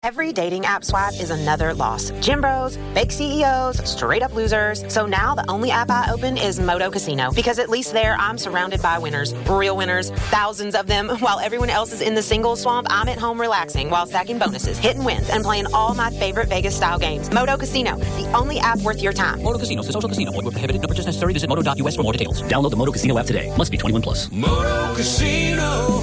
Every dating app swipe is another loss. Gym bros, fake CEOs, straight up losers. So now the only app I open is Moto Casino, because at least there I'm surrounded by winners, real winners, thousands of them. While everyone else is in the single swamp, I'm at home relaxing while stacking bonuses, hitting wins, and playing all my favorite Vegas style games. Moto Casino, the only app worth your time. Moto Casino is a social casino. Void where prohibited. No purchase necessary. Visit moto.us for more details. Download the Moto Casino app today. Must be 21 plus. Moto Casino,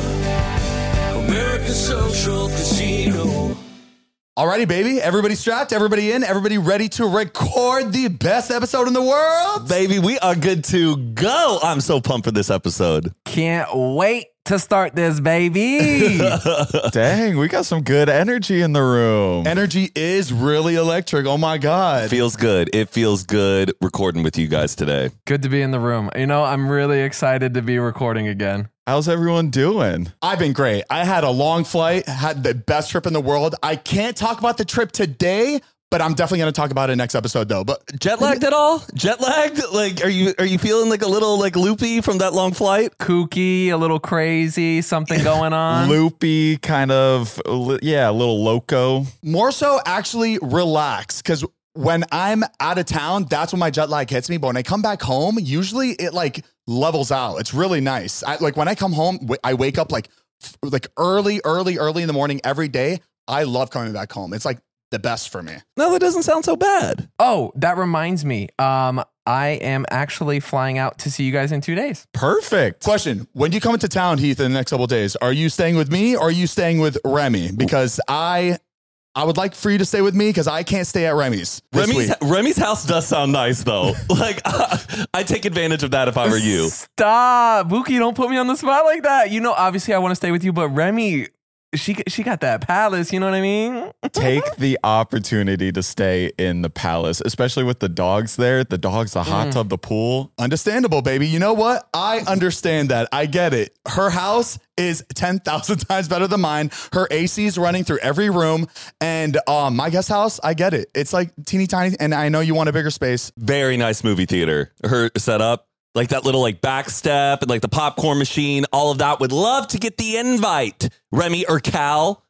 American Social Casino. Alrighty, baby. Everybody strapped, everybody in, everybody ready to record the best episode in the world? Baby, we are good to go. I'm so pumped for this episode. Can't wait to start this, baby. Dang, we got some good energy in the room. Energy is really electric. Oh my God. Feels good. It feels good recording with you guys today. Good to be in the room. You know, I'm really excited to be recording again. How's everyone doing? I've been great. I had a long flight, had the best trip in the world. I can't talk about the trip today, but I'm definitely going to talk about it next episode though. But jet lagged at all? Jet lagged? Like, are you feeling like a little like loopy from that long flight? Kooky, a little crazy, something going on. Loopy, kind of, yeah, a little loco. more so actually relax, because when I'm out of town, that's when my jet lag hits me. But when I come back home, usually it like levels out. It's really nice. Like when I come home, I wake up like early in the morning every day. I love coming back home. It's like the best for me. No, that doesn't sound so bad. Oh, that reminds me. I am actually flying out to see you guys in 2 days. Perfect. Question: when you come into town, Heath, in the next couple of days, are you staying with me or are you staying with Remy? Because I would like for you to stay with me because I can't stay at Remy's this week. Remy's house does sound nice though. Like I take advantage of that if I were you. Stop, Buki, don't put me on the spot like that. You know, obviously I want to stay with you, but Remy, she got that palace, you know what I mean? Take the opportunity to stay in the palace, especially with the dogs there. The dogs, the hot tub, the pool. Understandable, baby. You know what? I understand that. I get it. Her house is 10,000 times better than mine. Her AC is running through every room. And my guest house, I get it. It's like teeny tiny. And I know you want a bigger space. Very nice movie theater. Her setup. Like that little like back step and like the popcorn machine, all of that. Would love to get the invite, Remy or Cal,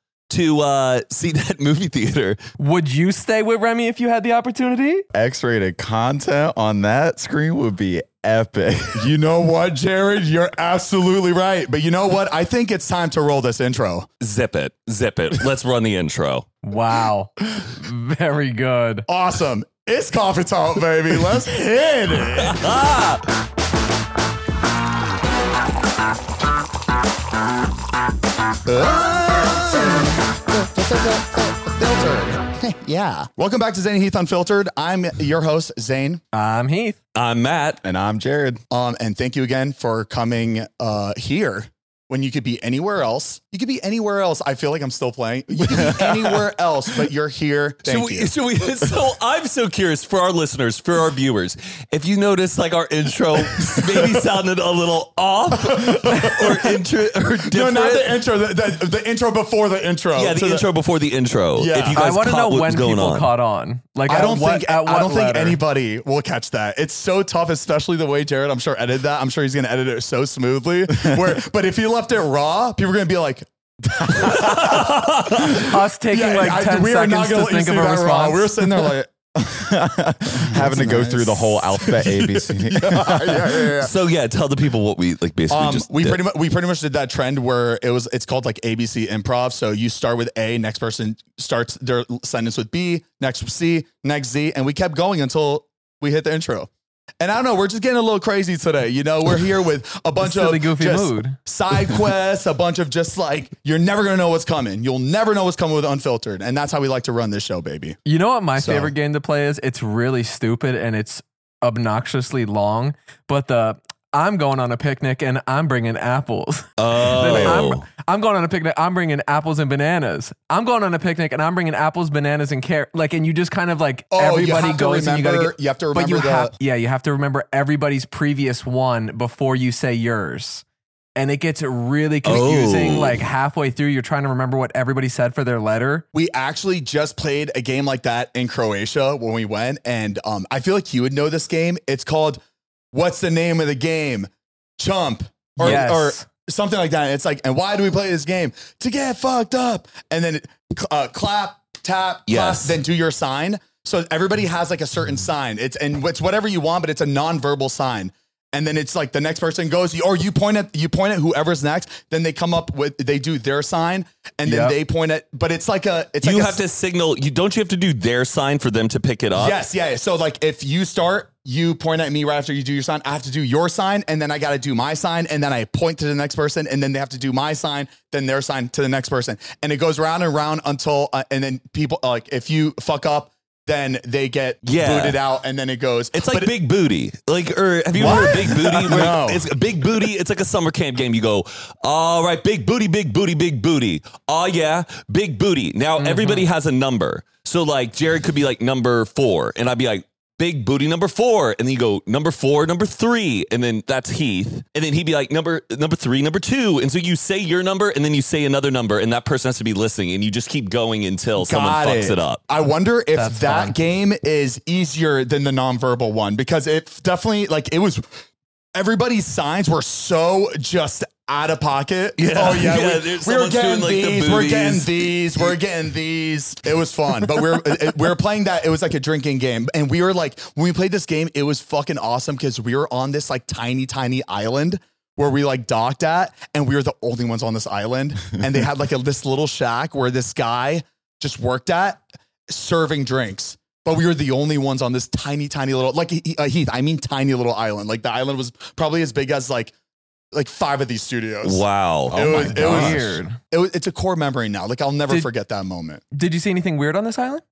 to see that movie theater. Would you stay with Remy if you had the opportunity? X-rated content on that screen would be epic. You know what, Jared? You're absolutely right. But you know what? I think it's time to roll this intro. Zip it. Let's run the intro. Wow. Very good. Awesome. It's coffee talk, baby. Let's hit it. Filtered. Yeah. Welcome back to Zane and Heath Unfiltered. I'm your host, Zane. I'm Heath. I'm Matt. And I'm Jared. And thank you again for coming here when you could be anywhere else. You could be anywhere else. I feel like I'm still playing. You could be anywhere else, but you're here. Thank you. So I'm so curious for our listeners, for our viewers, if you notice like our intro maybe sounded a little off or different. No, not the intro. The intro before the intro. Yeah, the intro before the intro. Yeah. If you guys I want to know what when was going people on. caught on. Like, I don't think letter? anybody will catch that. It's so tough, especially the way Jared, I'm sure, edited that. I'm sure he's going to edit it so smoothly. But if he left it raw, people are going to be like, us taking 10 we are not seconds gonna to let you think see of a that raw. response. We're sitting there like, having to go through the whole alphabet ABC. yeah. So yeah, tell the people what we like basically just we did. pretty much did that trend where it's called like ABC improv. So you start with A, next person starts their sentence with B, next with C, next Z, and we kept going until we hit the intro. And I don't know, we're just getting a little crazy today. You know, we're here with a bunch Silly, of goofy just mood. side quests, a bunch of just like, you're never going to know what's coming. You'll never know what's coming with Unfiltered. And that's how we like to run this show, baby. You know what my favorite game to play is? It's really stupid and it's obnoxiously long, but I'm going on a picnic and I'm bringing apples. Oh. I'm going on a picnic. I'm bringing apples and bananas. I'm going on a picnic and I'm bringing apples, bananas, and carrot. Like, and you just kind of like everybody goes and you gotta get. You have to remember you have to remember everybody's previous one before you say yours. And it gets really confusing. Like halfway through, you're trying to remember what everybody said for their letter. We actually just played a game like that in Croatia when we went. And I feel like you would know this game. It's called, what's the name of the game? Chump. Yes. something like that. It's like, and why do we play this game? To get fucked up. And then clap, tap, Yes. clap, then do your sign. So everybody has like a certain sign. It's whatever you want, but it's a non-verbal sign. And then it's like the next person goes, or you point at whoever's next. Then they come up with, they do their sign, and then they point at. But it's like a. It's you like have to signal. Don't you have to do their sign for them to pick it up? Yes, yeah. So like if you start, you point at me right after you do your sign. I have to do your sign, and then I got to do my sign, and then I point to the next person, and then they have to do my sign, then their sign to the next person, and it goes round and round until, and then people like if you fuck up, then they get booted out, and then it goes. It's like Big Booty. Or have you ever heard of Big Booty? No. It's a Big Booty. It's like a summer camp game. You go, all right, big booty, big booty, big booty. Oh yeah, big booty. Now everybody has a number. So like Jared could be like number 4, and I'd be like, big booty number 4, and then you go number 4, number 3, and then that's Heath, and then he'd be like number 3, number 2, and so you say your number, and then you say another number, and that person has to be listening, and you just keep going until someone fucks it up. I wonder if That's that fun. game is easier than the nonverbal one, because it definitely like it was. Everybody's signs were so just out of pocket. Yeah. Oh yeah, Yeah, we were someone's getting doing, like, the these. We're getting booties. these. We're getting these. It was fun, but we were playing that. It was like a drinking game, and we were like, when we played this game, it was fucking awesome because we were on this like tiny island where we like docked at, and we were the only ones on this island, and they had like this little shack where this guy just worked at serving drinks. But we were the only ones on this tiny little, like Heath, I mean tiny little island. Like the island was probably as big as like 5 of these studios. Wow. It's a core memory now. Like I'll never forget that moment. Did you see anything weird on this island?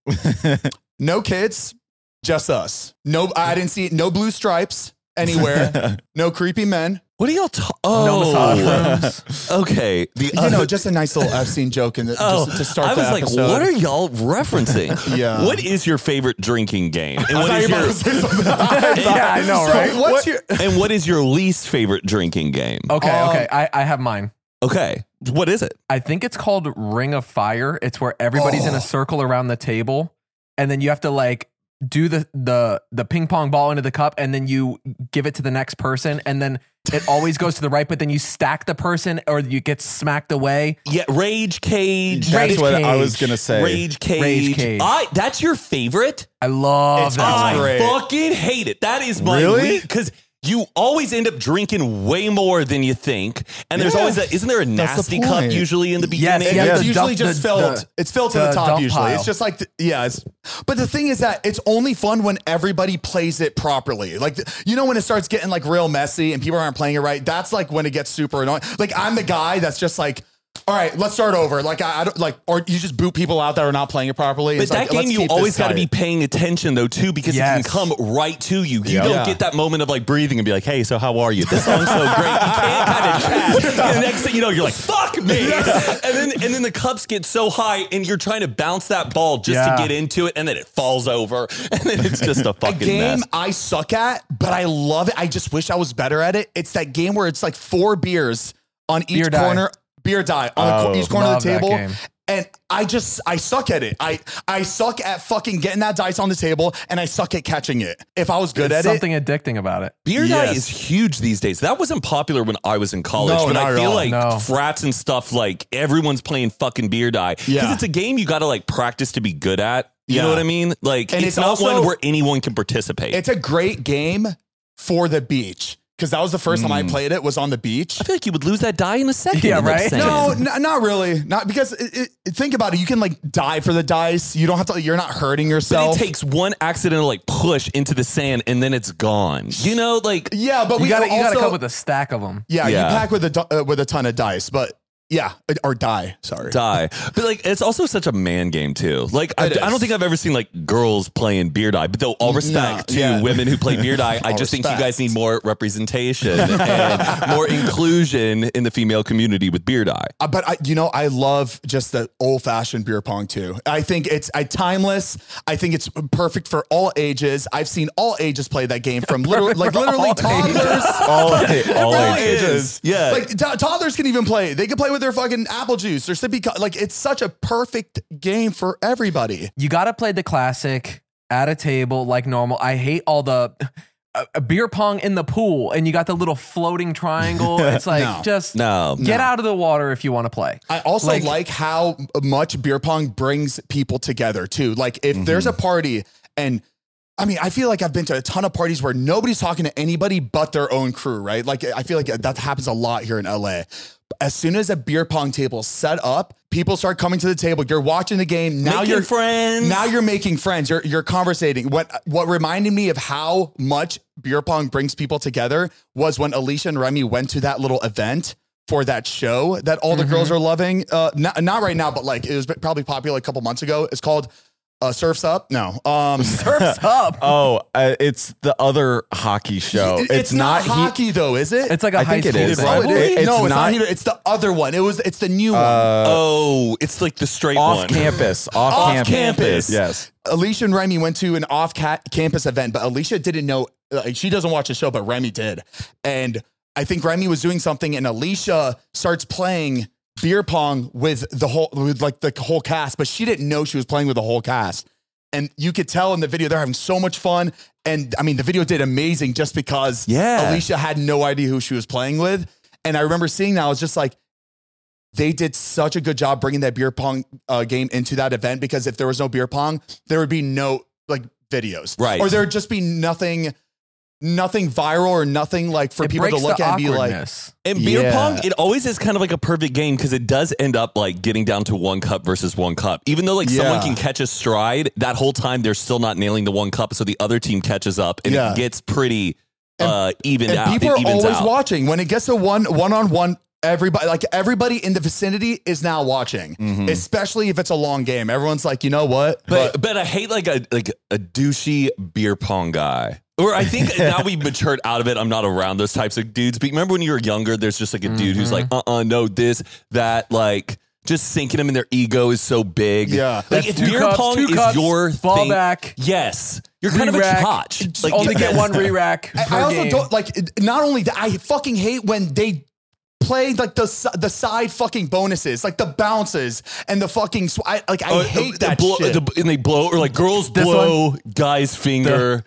No kids, just us. No, I didn't see no blue stripes anywhere. No creepy men. What are y'all No massage rooms. Okay. Just a nice little Epstein joke just to start I the was like, episode. what are y'all referencing? Yeah. What is your favorite drinking game? And I what thought is you were about to say something. Yeah, I know, right? So what's your? and what is your least favorite drinking game? Okay. I have mine. Okay. What is it? I think it's called Ring of Fire. It's where everybody's in a circle around the table, and then you have to like do the ping pong ball into the cup, and then you give it to the next person, and then it always goes to the right, but then you stack the person or you get smacked away. Yeah, Rage Cage. That's Rage what I Cage. was gonna say. Rage Cage. Rage Cage. That's your favorite? I love It's that awesome. one. Great. I fucking hate it. That is my Really? because you always end up drinking way more than you think, and there's Yeah. always that. Isn't there a That's the nasty cup point. usually in the beginning? Yeah, It's the usually dump- just the- filled. the- It's filled to the the top dump usually. pile. It's just like, but the thing is that it's only fun when everybody plays it properly. Like, when it starts getting like real messy and people aren't playing it right, that's like when it gets super annoying. Like I'm the guy that's just like, all right, let's start over. Like I don't like, or you just boot people out that are not playing it properly. But It's that like, game, let's you keep always this got to be tight. paying attention though too, because Yes. it can come right to you. You Yeah. don't Yeah. get that moment of like breathing and be like, "Hey, so how are you? This song's so great." You can't kind of chat. And the next thing you know, you're like, "Fuck me!" And then the cups get so high, and you're trying to bounce that ball just Yeah. to get into it, and then it falls over, and then it's just a A fucking game mess. I suck at, but I love it. I just wish I was better at it. It's that game where it's like 4 beers on each Beer die. corner. Beer die on each corner of love the that table. game. And I suck at it. I suck at fucking getting that dice on the table, and I suck at catching it. If I was good There's at something addicting about it. Beer die Yes. is huge these days. That wasn't popular when I was in college, No, but not I at feel all. like No. frats and stuff, like everyone's playing fucking beer die. Because Yeah. it's a game you got to like practice to be good at. You know Yeah. what I mean? Like, And it's it's not also- one where anyone can participate. it's a great game for the beach. Because that was the first time I played it, was on the beach. I feel like you would lose that die in a second. Yeah, in that right? second. No, not really. Not because think about it. You can like die for the dice. You don't have to. You're not hurting But yourself. it takes one accidental like push into the sand and then it's gone. You know, like yeah, but You we got to also come with a stack of them. yeah, Yeah. You pack with a ton of dice, but yeah, or die. Sorry. die. But like, it's also such a man game too. Like, I It is. don't think I've ever seen like girls playing beer die. But though, all respect to yeah. women who play beer die, I All just think you respect. guys need more representation and more inclusion in the female community with beer die. But I love just the old fashioned beer pong too. I think it's timeless. I think it's perfect for all ages. I've seen all ages play that game from literally toddlers. all All ages. ages. Yeah. Like toddlers can even play. They can play with their fucking apple juice or sippy. Like it's such a perfect game for everybody. You got to play the classic at a table like normal. I hate all the a beer pong in the pool and you got the little floating triangle. It's like, get out of the water if you want to play. I also like how much beer pong brings people together too. Like if there's a party, and I mean, I feel like I've been to a ton of parties where nobody's talking to anybody but their own crew, right? Like I feel like that happens a lot here in LA. As soon as a beer pong table is set up, people start coming to the table. You're watching the game. Now Making friends. Now you're making friends. You're conversating. What reminded me of how much beer pong brings people together was when Alicia and Remy went to that little event for that show that all the girls are loving. Not right now, but like it was probably popular a couple months ago. It's called Surf's Up. No. Surf's Up. It's the other hockey show. It's not hockey though, is it? It's like a high school is. rivalry. It's no, it's not. not either. It's the other one. It's the new one. It's like the straight Off one. campus. Off campus. Yes. Alicia and Remy went to an off-campus event, but Alicia didn't know. She doesn't watch the show, but Remy did. And I think Remy was doing something, and Alicia starts playing beer pong with the whole cast, but she didn't know she was playing with the whole cast. And you could tell in the video they're having so much fun. And I mean, the video did amazing just because Alicia had no idea who she was playing with. And I remember seeing that. I was just like, they did such a good job bringing that beer pong game into that event, because if there was no beer pong, there would be no like videos, right? Or there would just be nothing viral or nothing like for people to look at and be like. And beer pong, it always is kind of like a perfect game because it does end up like getting down to one cup versus one cup. Even though like someone can catch a stride, that whole time they're still not nailing the one cup, so the other team catches up and it gets pretty evened out. People are always watching. When it gets to one-on-one, everybody in the vicinity is now watching, especially if it's a long game. Everyone's like, you know what? But I hate like a douchey beer pong guy. Or I think now we've matured out of it. I'm not around those types of dudes. But remember when you were younger, there's just like a dude who's like, no, this, that, like just sinking them in their ego is so big. Yeah. Like if beer pong is your ball thing, back. yes, you're kind of a chotch. Like only get one re-rack. I also don't like, not only that, I fucking hate when they play like the side fucking bonuses, like the bounces and the fucking. I hate that shit. And they blow, or like girls blow guy's finger.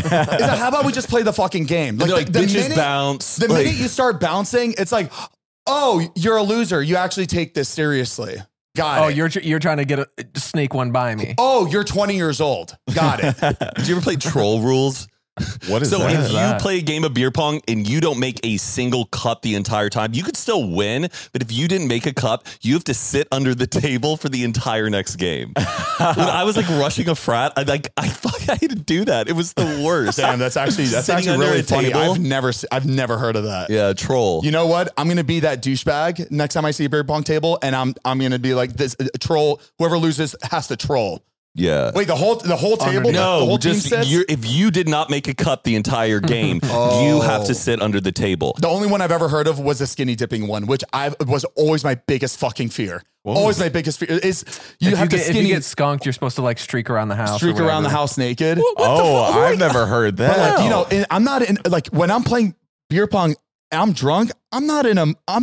How about we just play the fucking game? Like the bitches minute, bounce. The minute you start bouncing, it's like, oh, you're a loser. You actually take this seriously. Got it. You're trying to get sneak one by me. Oh, you're 20 years old. Got it. Did you ever play Troll Rules? What is so that? if you play a game of beer pong and you don't make a single cup the entire time, you could still win. But if you didn't make a cup, you have to sit under the table for the entire next game. When I was like rushing a frat, I had to do that. It was the worst. Damn, that's actually really funny. I've never heard of that. Yeah, Troll. You know what? I'm gonna be that douchebag next time I see a beer pong table, and I'm gonna be like this troll. Whoever loses has to troll. Yeah. Wait, the whole table? No, the whole just team sits? if you did not make a cup the entire game, you have to sit under the table. The only one I've ever heard of was the skinny dipping one, which was always my biggest fucking fear. Always my biggest fear is if you get skunked, you're supposed to like streak around the house. Streak around the house naked. I've never heard that. But like, I'm not in like when I'm playing beer pong. I'm drunk. I'm not in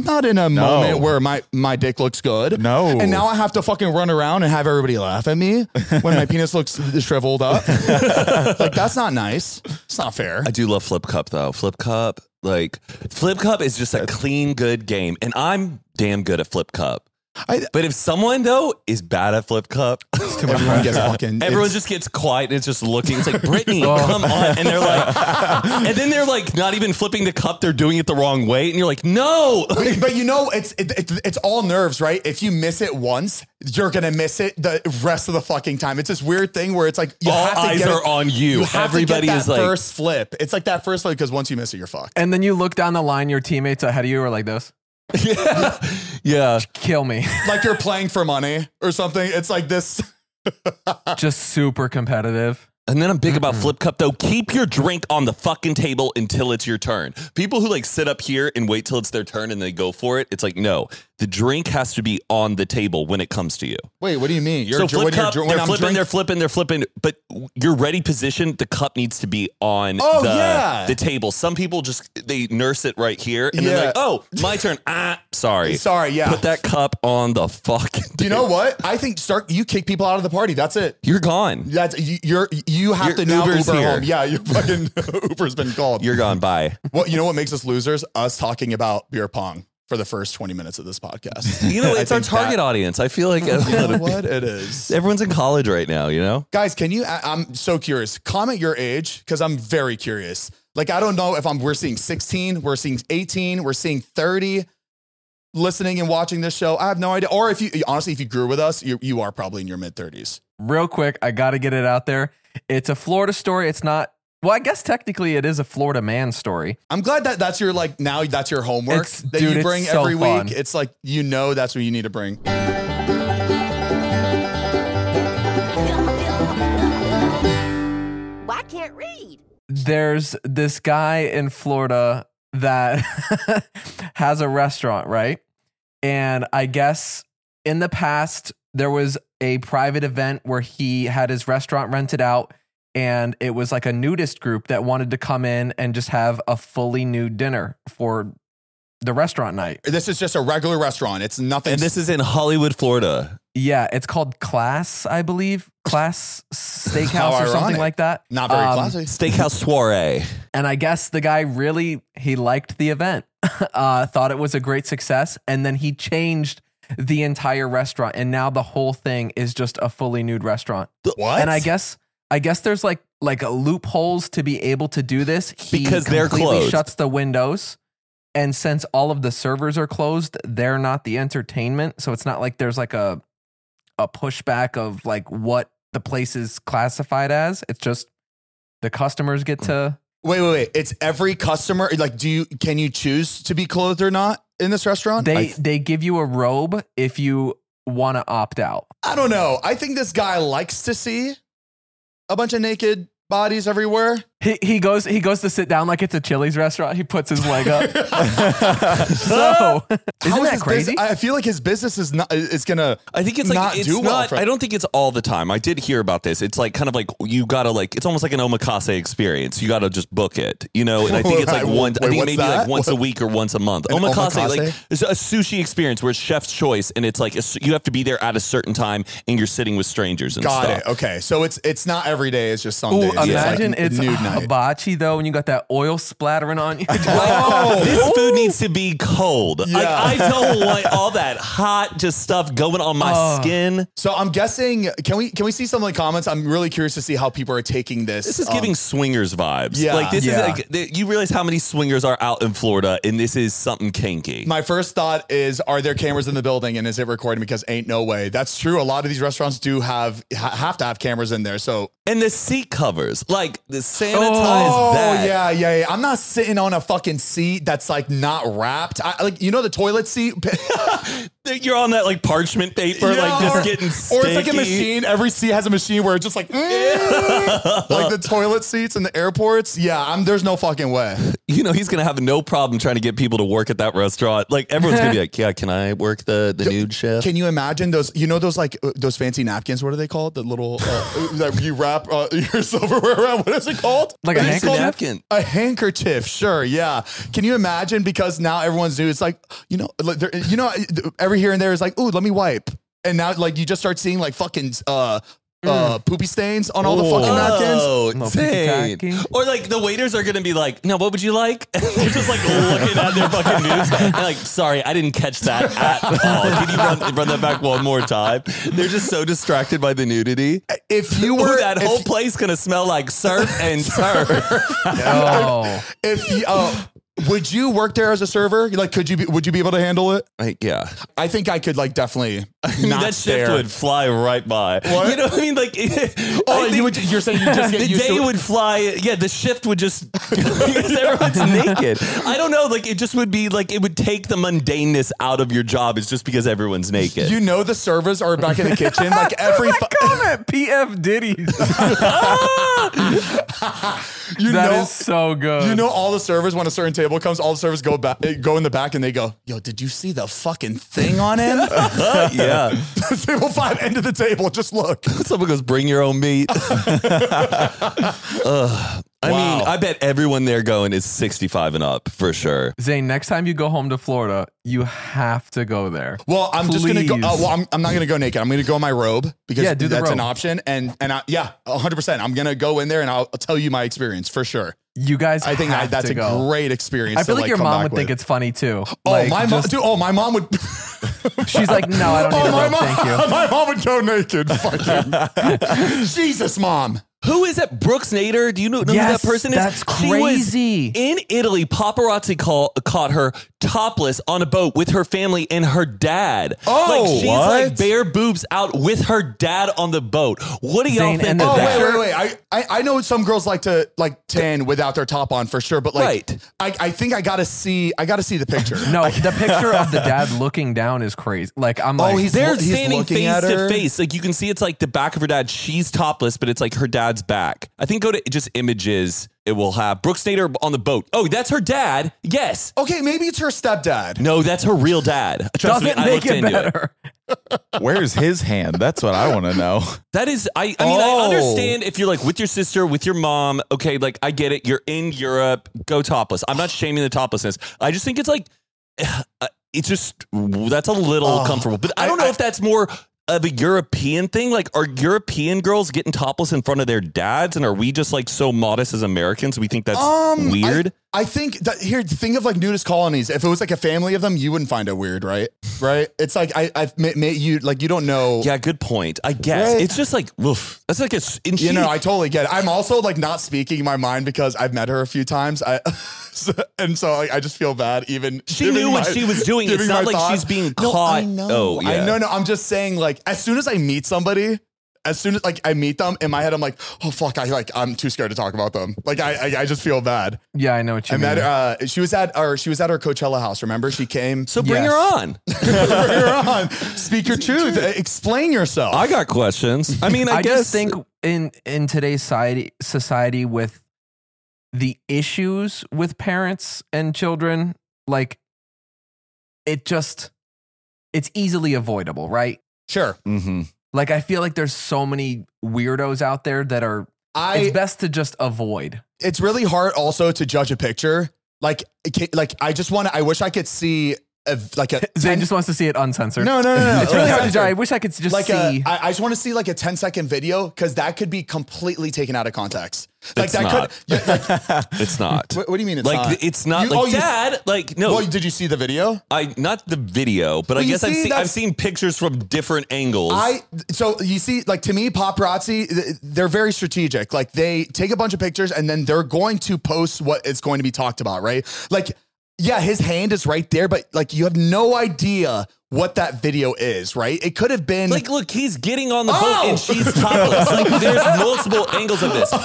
a moment where my dick looks good. No. And now I have to fucking run around and have everybody laugh at me when my penis looks shriveled up. Like that's not nice. It's not fair. I do love Flip Cup though. Flip Cup is just a clean, good game. And I'm damn good at Flip Cup. But if someone though is bad at Flip Cup, everyone just gets quiet and it's just looking. It's like, Brittany, come on. And they're like, and then they're like not even flipping the cup. They're doing it the wrong way. And you're like, no. But you know, it's all nerves, right? If you miss it once, you're going to miss it the rest of the fucking time. It's this weird thing where it's like, all eyes are on you. Everybody is like, first flip. It's like that first flip because once you miss it, you're fucked. And then you look down the line, your teammates ahead of you are like this. Yeah. Kill me. Like you're playing for money or something. It's like this. Just super competitive. And then I'm big about Flip Cup though. Keep your drink on the fucking table until it's your turn. People who like sit up here and wait till it's their turn and they go for it. It's like, no, The drink has to be on the table when it comes to you. Wait, what do you mean? So flip cup, when they're I'm flipping, drinking- they're flipping, but you're ready position. The cup needs to be on the table. Some people they nurse it right here, and then they're like, oh, my turn. Sorry, yeah. Put that cup on the fucking table. You know what? I think you kick people out of the party. That's it. You're gone. That's you have Your to now Uber's Uber here. home. Yeah, your fucking Uber's been called. You're gone. Bye. Well, you know what makes us losers? Us talking about beer pong for the first 20 minutes of this podcast. You know, it's our think target audience. I feel like You know what it is. everyone's in college right now, you know? Guys, I'm so curious. Comment your age because I'm very curious. Like, I don't know if we're seeing 16, we're seeing 18, we're seeing 30 listening and watching this show. I have no idea. Or if you grew with us, you are probably in your mid 30s. Real quick, I got to get it out there. It's a Florida story. It's not. Well, I guess technically it is a Florida man story. I'm glad that that's your that's your homework that dude, you bring it's so every fun. week. It's like, that's what you need to bring. Well, I can't read. There's this guy in Florida that has a restaurant, right? And I guess in the past, there was a private event where he had his restaurant rented out, and it was like a nudist group that wanted to come in and just have a fully nude dinner for the restaurant night. This is just a regular restaurant. It's nothing. And this is in Hollywood, Florida. Yeah, it's called Class, I believe. Class Steakhouse or something ironic. like that. Not very classy. Steakhouse soiree. And I guess the guy he liked the event, thought it was a great success. And then he changed the entire restaurant. And now the whole thing is just a fully nude restaurant. What? And I guess there's like a loopholes to be able to do this. He Because they're completely closed. shuts the windows. And since all of the servers are closed, they're not the entertainment. So it's not like there's like a pushback of like what the place is classified as. It's just the customers get to. Wait. It's every customer. Like, can you choose to be clothed or not in this restaurant? They give you a robe if you want to opt out. I don't know. I think this guy likes to see a bunch of naked bodies everywhere. He goes to sit down like it's a Chili's restaurant. He puts his leg up. So isn't that crazy? I feel like his business is gonna. I think it's like not it's do well not. for- I don't think it's all the time. I did hear about this. It's like kind of like you gotta like. It's almost like an omakase experience. You gotta just book it, you know. And I think it's like once. I Wait, think what's maybe that? like once a week or once a month. An Omakase, like omakase? it's a sushi experience where it's chef's choice, and it's like you have to be there at a certain time, and you're sitting with strangers and Got stuff. it. Okay, so it's not every day. It's just Ooh, Sundays. imagine like it's nude night. hibachi though, and you got that oil splattering on you. This food needs to be cold. Like, Yeah. I don't want all that hot just stuff going on my skin. So I'm guessing. Can we see some of the comments? I'm really curious to see how people are taking this. This is giving swingers vibes. Yeah. Like this Yeah. is like you realize how many swingers are out in Florida, and this is something kinky. My first thought is, are there cameras in the building and is it recording? Because ain't no way. That's true. A lot of these restaurants do have to have cameras in there. So And the seat covers, like the sanitize oh that. yeah. I'm not sitting on a fucking seat that's like not wrapped. The toilet seat. You're on that like parchment paper, like just getting sticky. Or it's like a machine. Every seat has a machine where it's just like like the toilet seats in the airports. Yeah, there's no fucking way. You know, he's gonna have no problem trying to get people to work at that restaurant. Like everyone's gonna be like, yeah, can I work the nude shift? Can you imagine those? You know those like those fancy napkins? What are they called? The little that you wrap your silverware around. What is it called? Like a It's handkerchief? called napkin. A handkerchief. Sure. Yeah. Can you imagine? Because now everyone's new. It's like every here and there is like, ooh, let me wipe. And now like you just start seeing like fucking poopy stains on all the fucking napkins. Oh, No dang. pee-pee-tacking. Or like the waiters are gonna be like, no, what would you like? And they're just like looking at their fucking news. And like, sorry, I didn't catch that at all. Can you run that back one more time? They're just so distracted by the nudity. If you Ooh, were that whole place gonna smell like surf and turf. Oh, if you would you work there as a server? Like, would you be able to handle it? Like, yeah. I think I could like definitely not That shift stare. would fly right by. What? You know what I mean? Like, Oh, you're saying you just get the used day to it? would fly. Yeah, the shift would just because everyone's naked. I don't know. Like, it just would be like it would take the mundaneness out of your job. It's just because everyone's naked. You know the servers are back in the kitchen. Like every comment PF Diddy's. you That know is so good. you know all the servers want a certain table comes, all the servers go in the back and they go, yo, did you see the fucking thing on him? Yeah. Table 5, end of the table. Just look. Someone goes, bring your own meat. I mean, I bet everyone there going is 65 and up for sure. Zane, next time you go home to Florida, you have to go there. Well, I'm just going to go. I'm not going to go naked. I'm going to go in my robe because do the that's robe. an option. And 100%. I'm going to go in there and I'll tell you my experience for sure. You guys, I think have that's to a go. great experience. I feel to, like your come mom back would think with. it's funny too. Oh, Like, my mom. Dude, my mom would. She's like, no, I don't need a robe. Thank you. My mom would go naked. Fucking Jesus, mom. Who is that? Brooks Nader? Do you know who Yes, that person is? that's She was crazy. in Italy, paparazzi caught her topless on a boat with her family and her dad. Oh, like she's what? like bare boobs out with her dad on the boat. What do y'all Zane, think and of the that? Wait. I know some girls like to tan without their top on for sure, but like Right. I think I gotta see the picture. No, the picture of the dad looking down is crazy. Like I'm like, They're he's standing looking face at to her. face. Like you can see it's like the back of her dad. She's topless, but it's like her dad's back. I think go to just images. It will have Brooks Nader on the boat. Oh, that's her dad. Yes. Okay, maybe it's her stepdad. No, that's her real dad. Trust me, doesn't I make looked it into better. Where's his hand? That's what I want to know. That is, I mean, I understand if you're like with your sister, with your mom. Okay, like I get it. You're in Europe. Go topless. I'm not shaming the toplessness. I just think it's like, it's just that's a little comfortable. But I don't know if that's more of a European thing. Like, are European girls getting topless in front of their dads, and are we just like so modest as Americans? We think that's weird. I think that here, think of like nudist colonies. If it was like a family of them, you wouldn't find it weird, right? Right? It's like I've made you like you don't know. Yeah, good point. I guess Right. it's just like woof. That's like I totally get it. I'm also like not speaking my mind because I've met her a few times. So I just feel bad. Even She knew what she was doing. It's giving not my like thoughts. she's being No, caught. I know. Oh, yeah. I know. No, I'm just saying like as soon as I meet somebody. As soon as like I meet them in my head, I'm like, oh fuck, I'm too scared to talk about them. Like I just feel bad. Yeah, I know what you I mean. met her. She was at our Coachella house. Remember, she came. So bring Yes. her on. Bring her on. Speak your truth. Explain yourself. I got questions. I mean, I guess just think in today's society with the issues with parents and children, like it's easily avoidable, right? Sure. Mm-hmm. Like I feel like there's so many weirdos out there that are it's best to just avoid. It's really hard also to judge a picture. Like I wish I could see Zane just wants to see it uncensored. No. It's really hard to judge. I wish I could just like see. I just want to see like a 10-second video because that could be completely taken out of context. Like It's that not. could. it's not. What do you mean it's like not? it's not You- like oh, you- dad. Like no. Well, did you see the video? Not the video, but I you guess see, I've that's- seen pictures from different angles. So you see, like to me, paparazzi, they're very strategic. Like they take a bunch of pictures and then they're going to post what is going to be talked about, right? Like, yeah, his hand is right there, but like you have no idea what that video is, right? It could have been like, look, he's getting on the boat and she's topless. Like, there's multiple angles of this.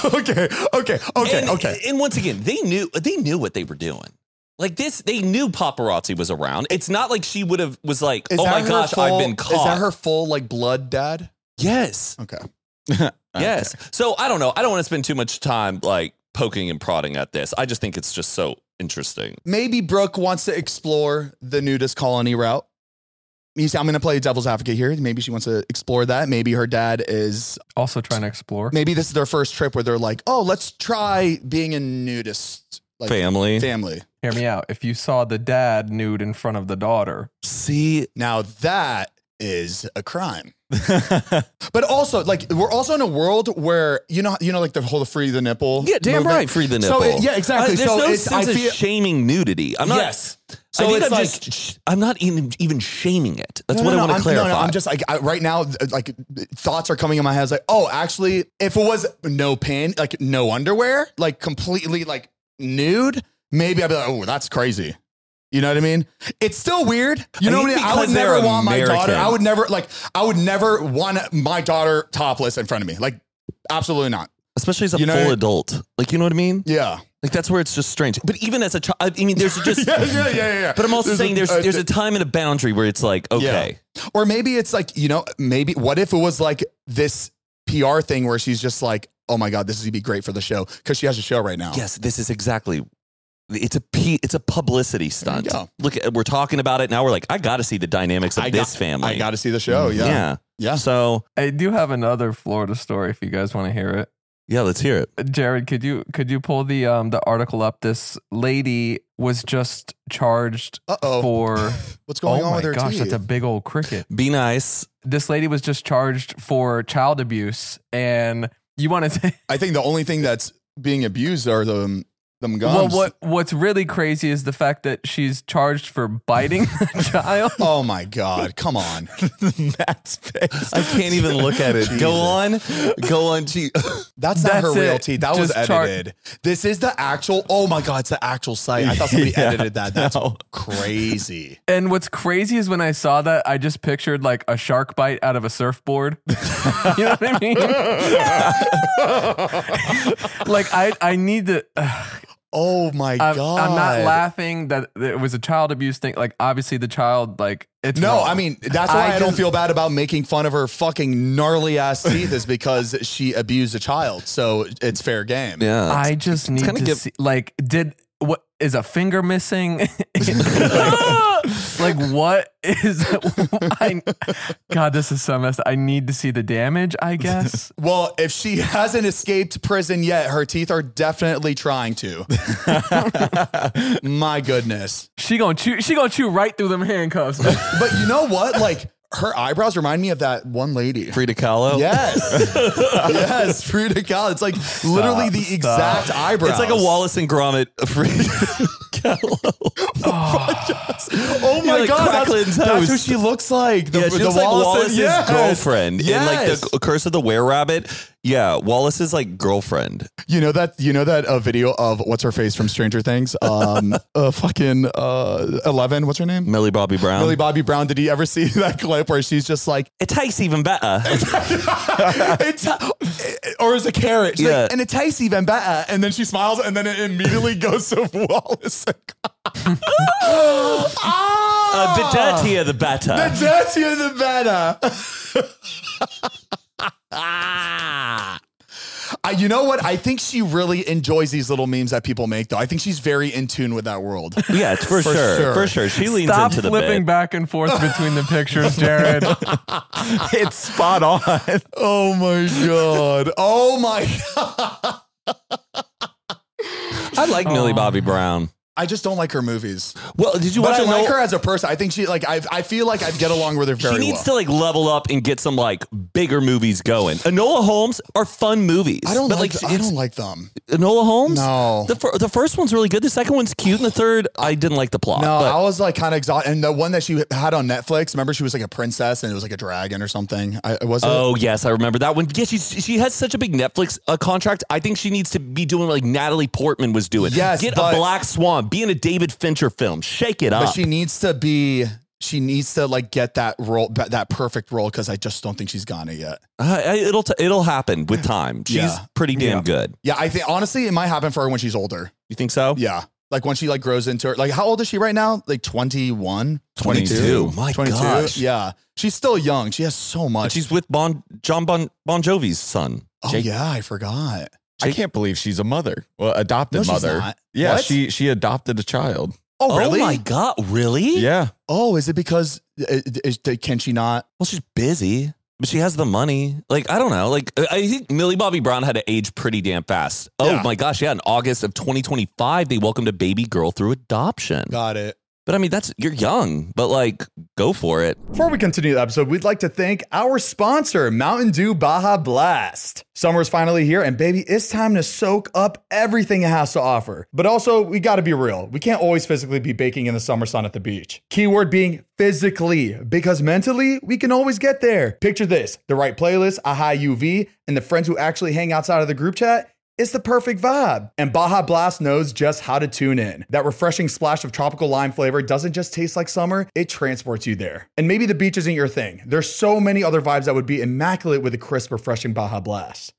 Okay. And once again, they knew what they were doing. Like this, they knew paparazzi was around. It's not like she was like, Is oh that my her gosh, full- I've been caught. Is that her full like blood dad? Yes. Okay. Yes. So I don't know. I don't want to spend too much time like poking and prodding at this. I just think it's just so interesting. Maybe Brooke wants to explore the nudist colony route. I'm going to play devil's advocate here. Maybe she wants to explore that. Maybe her dad is Also trying to explore. maybe this is their first trip where they're like, oh, let's try being a nudist like, Family. Hear me out. If you saw the dad nude in front of the daughter, See, Now that is a crime. But also, like, we're also in a world where you know, like the whole free the nipple. yeah, damn movement. right, free the nipple. So yeah, exactly. There's so no it's, sense I of feel shaming nudity. I'm not. yes. So So I think it's I'm like just. I'm not even shaming it. That's No, what no, I want to I'm- clarify. No, I'm just like right now, like thoughts are coming in my head. It's like, oh, actually, if it was no pin, like no underwear, like completely like nude, maybe I'd be like, oh, that's crazy. You know what I mean? It's still weird. You I know think what I mean? I would because never they're want my daughter. American. I would never want my daughter topless in front of me. Like, absolutely not. Especially as a You know- full adult. Like, you know what I mean? Yeah. Like, that's where it's just strange. But even as a child, I mean, there's just. yeah. But I'm also saying there's a time and a boundary where it's like, okay. Or maybe it's like, you know, maybe what if it was like this PR thing where she's just like, oh my God, this would be great for the show because she has a show right now. Yes, this is exactly. it's a publicity stunt. There you go. Look, we're talking about it now. We're like, I got to see the dynamics of this family. I got to see the show. Yeah. Yeah. So I do have another Florida story if you guys want to hear it. yeah, let's hear it. Jared, could you pull the article up? This lady was just charged for What's going on with her Oh my gosh, teeth? that's a big old cricket. Be nice. This lady was just charged for child abuse, and you want to I think the only thing that's being abused are them gums. well, what's really crazy is the fact that she's charged for biting the child. Oh my God. Come on. Matt's face. I can't even look at it. Go on. Gee. That's not her That's real it. teeth. That was Just edited. This is the actual. Oh my God. It's the actual site. I thought somebody edited that. That's crazy. And what's crazy is when I saw that, I just pictured like a shark bite out of a surfboard. You know what I mean? Like I need to. Oh my God. I'm not laughing that it was a child abuse thing. Like obviously the child, like it's No, wrong. I mean, that's why I don't just- feel bad about making fun of her fucking gnarly ass teeth is because she abused a child. So it's fair game. Yeah. I just need kinda to see. Like, what is a finger missing? like what is? God, this is so messed up. I need to see the damage, I guess. Well, if she hasn't escaped prison yet, her teeth are definitely trying to. My goodness. She gonna chew right through them handcuffs. But you know what? Like, her eyebrows remind me of that one lady. Frida Kahlo. Yes. Yes, Frida Kahlo. It's like literally the exact eyebrows. It's like a Wallace and Gromit Frida Kahlo. Oh my like God. crackling That's who toast. she looks like. Yeah, she looks like Wallace's yes. girlfriend in like Yes. the Curse of the Were-Rabbit. Yeah, Wallace's like girlfriend. You know that video of what's her face from Stranger Things? Fucking 11. What's her name? Millie Bobby Brown. Millie Bobby Brown. Did you ever see that clip where she's just like, It tastes even better. or is a carrot? She's Yeah. like, and it tastes even better. And then she smiles, and then it immediately goes to Wallace. The dirtier, the better. The dirtier, the better. You know what? I think she really enjoys these little memes that people make, though. I think she's very in tune with that world. Yeah, it's for sure. For sure. She leans Stop into the flipping bit. back and forth between the pictures, Jared. It's spot on. Oh my God. Oh my God. I like Millie Bobby Brown. I just don't like her movies. Well, did you But watch I like Enola? her as a person. I think she I feel like I'd get along with her very She needs well. to like level up and get some like bigger movies going. Enola Holmes are fun movies. I don't but, like it's- them. Enola Holmes. No. the first one's really good. The second one's cute, and the third I didn't like the plot. No, but I was like kind of exhausted. And the one that she had on Netflix, remember she was like a princess and it was like a dragon or something. oh yes, I remember that one. Yeah, she has such a big Netflix contract. I think she needs to be doing like Natalie Portman was doing. Yes, get but- a Black Swan, be in a David Fincher film, shake it up. But she needs to like get that role, that perfect role, because I just don't think she's gotten it yet. It'll happen with time. She's Yeah. pretty damn good. Yeah, I think honestly it might happen for her when she's older. You think so? Yeah. Like when she like grows into her, like how old is she right now? Like 21, 22. My 22. gosh. Yeah. She's still young. She has so And much. she's with John Bon Jovi's son. oh Jake. yeah, I forgot. I can't believe she's a mother. Well, adopted No, she's mother. not. Yeah, What? she adopted a child. Oh, really? Oh my God, really? Yeah. Oh, is it because can she not? Well, she's busy, but she has the money. Like, I don't know. Like, I think Millie Bobby Brown had to age pretty damn fast. Oh Yeah. my gosh. Yeah. In August of 2025, they welcomed a baby girl through adoption. Got it. But I mean, you're young, but like, go for it. Before we continue the episode, we'd like to thank our sponsor, Mountain Dew Baja Blast. Summer is finally here, and baby, it's time to soak up everything it has to offer. But also, we gotta be real. We can't always physically be baking in the summer sun at the beach. Keyword being physically, because mentally, we can always get there. Picture this, the right playlist, a high UV, and the friends who actually hang outside of the group chat. It's the perfect vibe. And Baja Blast knows just how to tune in. That refreshing splash of tropical lime flavor doesn't just taste like summer, it transports you there. And maybe the beach isn't your thing. There's so many other vibes that would be immaculate with a crisp, refreshing Baja Blast.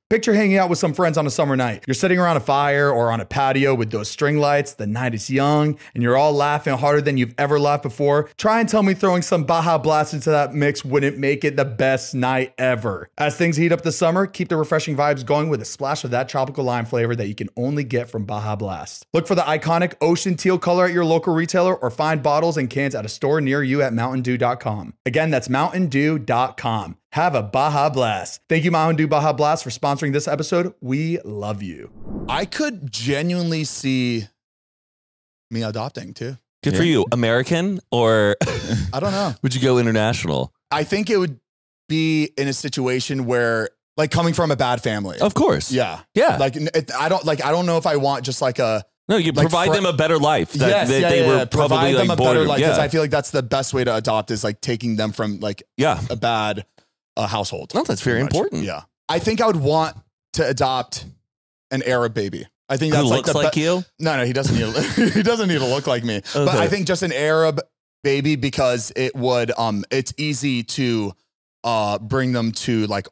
Picture hanging out with some friends on a summer night. You're sitting around a fire or on a patio with those string lights. The night is young and you're all laughing harder than you've ever laughed before. Try and tell me throwing some Baja Blast into that mix wouldn't make it the best night ever. As things heat up this summer, keep the refreshing vibes going with a splash of that tropical lime flavor that you can only get from Baja Blast. Look for the iconic ocean teal color at your local retailer or find bottles and cans at a store near you at MountainDew.com. Again, that's MountainDew.com. Have a Baja Blast. Thank you, Mountain Dew Baja Blast, for sponsoring this episode. We love you. I could genuinely see me adopting too. Good for you. American or I don't know. would you go international? I think it would be in a situation where, like, coming from a bad family. Of course. Yeah. Yeah. Like, I don't know if I want just like a. No, you like provide them a better life. That they were probably provide them like a better bored. life, because Yeah. I feel like that's the best way to adopt is like taking them from like a bad household. No, that's very pretty much. important. Yeah. I think I would want to adopt an Arab baby. I think Who that's looks like you? No, he doesn't need to, he doesn't need to look like me. But I think just an Arab baby, because it would it's easy to bring them to like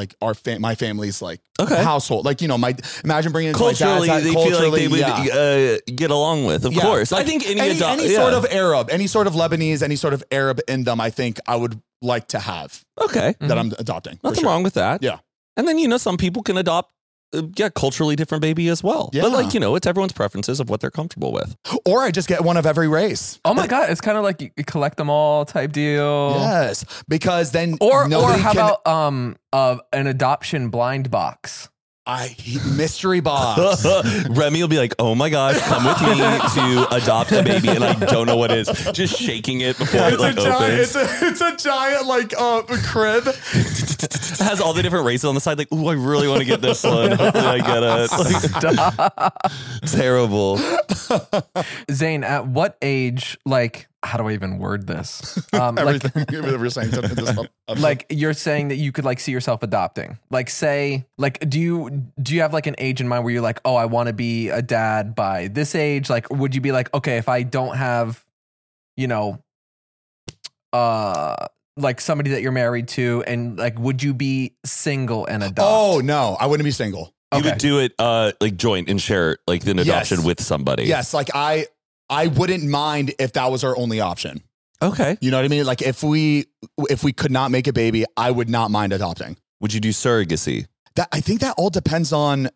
my family's like household. Like, you know, imagine bringing culturally, my dad's they feel like they would get along with. Of course. Like I think any sort of Arab, any sort of Lebanese, any sort of Arab in them, I think I would like to have. Okay. That I'm adopting. Nothing wrong with that. Yeah. And then, you know, some people can adopt culturally different baby as well. Yeah. But like, you know, it's everyone's preferences of what they're comfortable with. Or I just get one of every race. Oh my God. It's kind of like you collect them all type deal. Yes. Because then Or nobody how can, about an adoption blind box? mystery box. Remy will be like, oh my gosh, come with me to adopt a baby. And I don't know what it is. Just shaking it before it like opens. It's a giant like crib. It has all the different races on the side. Like, ooh, I really want to get this one. Hopefully I get it. Like, terrible. Zane, at what age, like, how do I even word this? Everything you're saying. Like, you're saying that you could like see yourself adopting. Like, say, like, do you have like an age in mind where you're like, oh, I want to be a dad by this age? Like, would you be like, okay, if I don't have, you know, like somebody that you're married to, and like, would you be single and adopt? Oh no, I wouldn't be single. You would do it like joint and share like an adoption with somebody. Yes, like I wouldn't mind if that was our only option. Okay. You know what I mean? Like if we could not make a baby, I would not mind adopting. Would you do surrogacy? I think that all depends on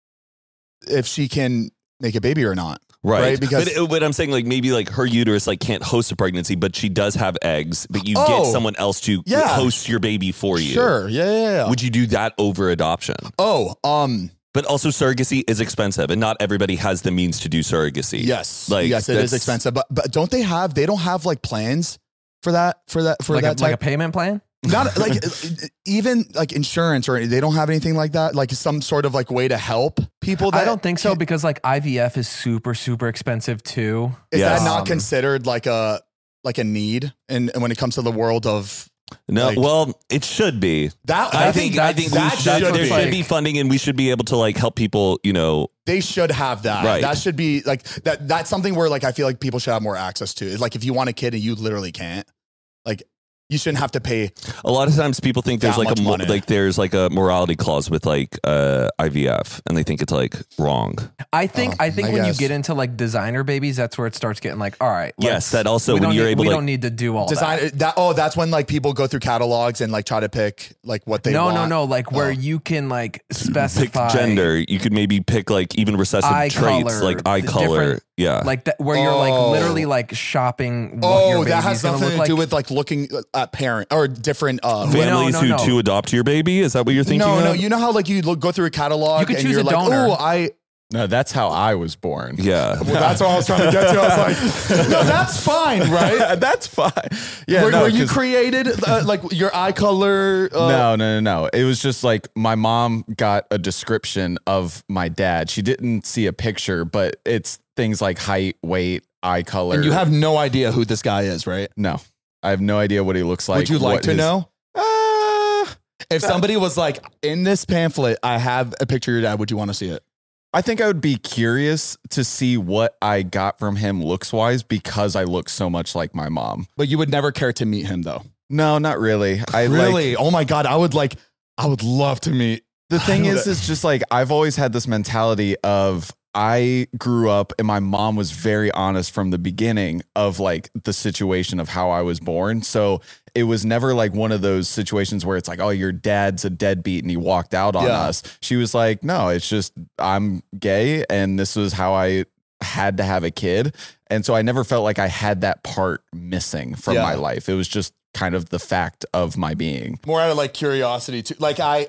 if she can make a baby or not. Right. Because but I'm saying, like, maybe like her uterus like can't host a pregnancy, but she does have eggs, but you get someone else to host your baby for you. Sure. Yeah. Would you do that over adoption? But also surrogacy is expensive, and not everybody has the means to do surrogacy. Yes. Yes, it is expensive. But they don't have like plans for that like a payment plan? Not like even like insurance or they don't have anything like that. Like some sort of like way to help people. I don't think so, because like IVF is super, super expensive too. Is that not considered like a need? And when it comes to the world of no, like, well, it should be. I think there should be funding, and we should be able to like help people. You know, they should have that. Right. That should be like that. That's something where like I feel like people should have more access to. It's like if you want a kid and you literally can't, like. You shouldn't have to pay. A lot of times people think there's like there's like a morality clause with like IVF, and they think it's like wrong. I think when you get into like designer babies, that's where it starts getting like, all right. Yes, that also when you're able we to don't need to do all design that. That's when like people go through catalogs and like try to pick like what they want. No, like where you can like specify pick gender. You could maybe pick like even recessive traits color, like eye color. Yeah, like that where you're like literally like shopping. What your that has gonna nothing look to do like. with like looking at parent or different families who to adopt your baby. Is that what you're thinking? No. You know how like you go through a catalog you could and choose you're a like, donor. No, that's how I was born. Yeah. Well, that's what I was trying to get to. I was like, no, that's fine, right? That's fine. Yeah. Were you created like your eye color? No. It was just like my mom got a description of my dad. She didn't see a picture, but it's things like height, weight, eye color. And you have no idea who this guy is, right? No, I have no idea what he looks like. Would you like to know? If somebody was like, in this pamphlet, I have a picture of your dad, would you want to see it? I think I would be curious to see what I got from him looks wise, because I look so much like my mom. But you would never care to meet him though. No, not really. Really? Oh my God. I would love to meet The thing is just like, I've always had this mentality of, I grew up and my mom was very honest from the beginning of like the situation of how I was born. So it was never like one of those situations where it's like, oh, your dad's a deadbeat and he walked out on us. She was like, no, it's just, I'm gay and this was how I had to have a kid. And so I never felt like I had that part missing from my life. It was just kind of the fact of my being. More out of like curiosity too. Like I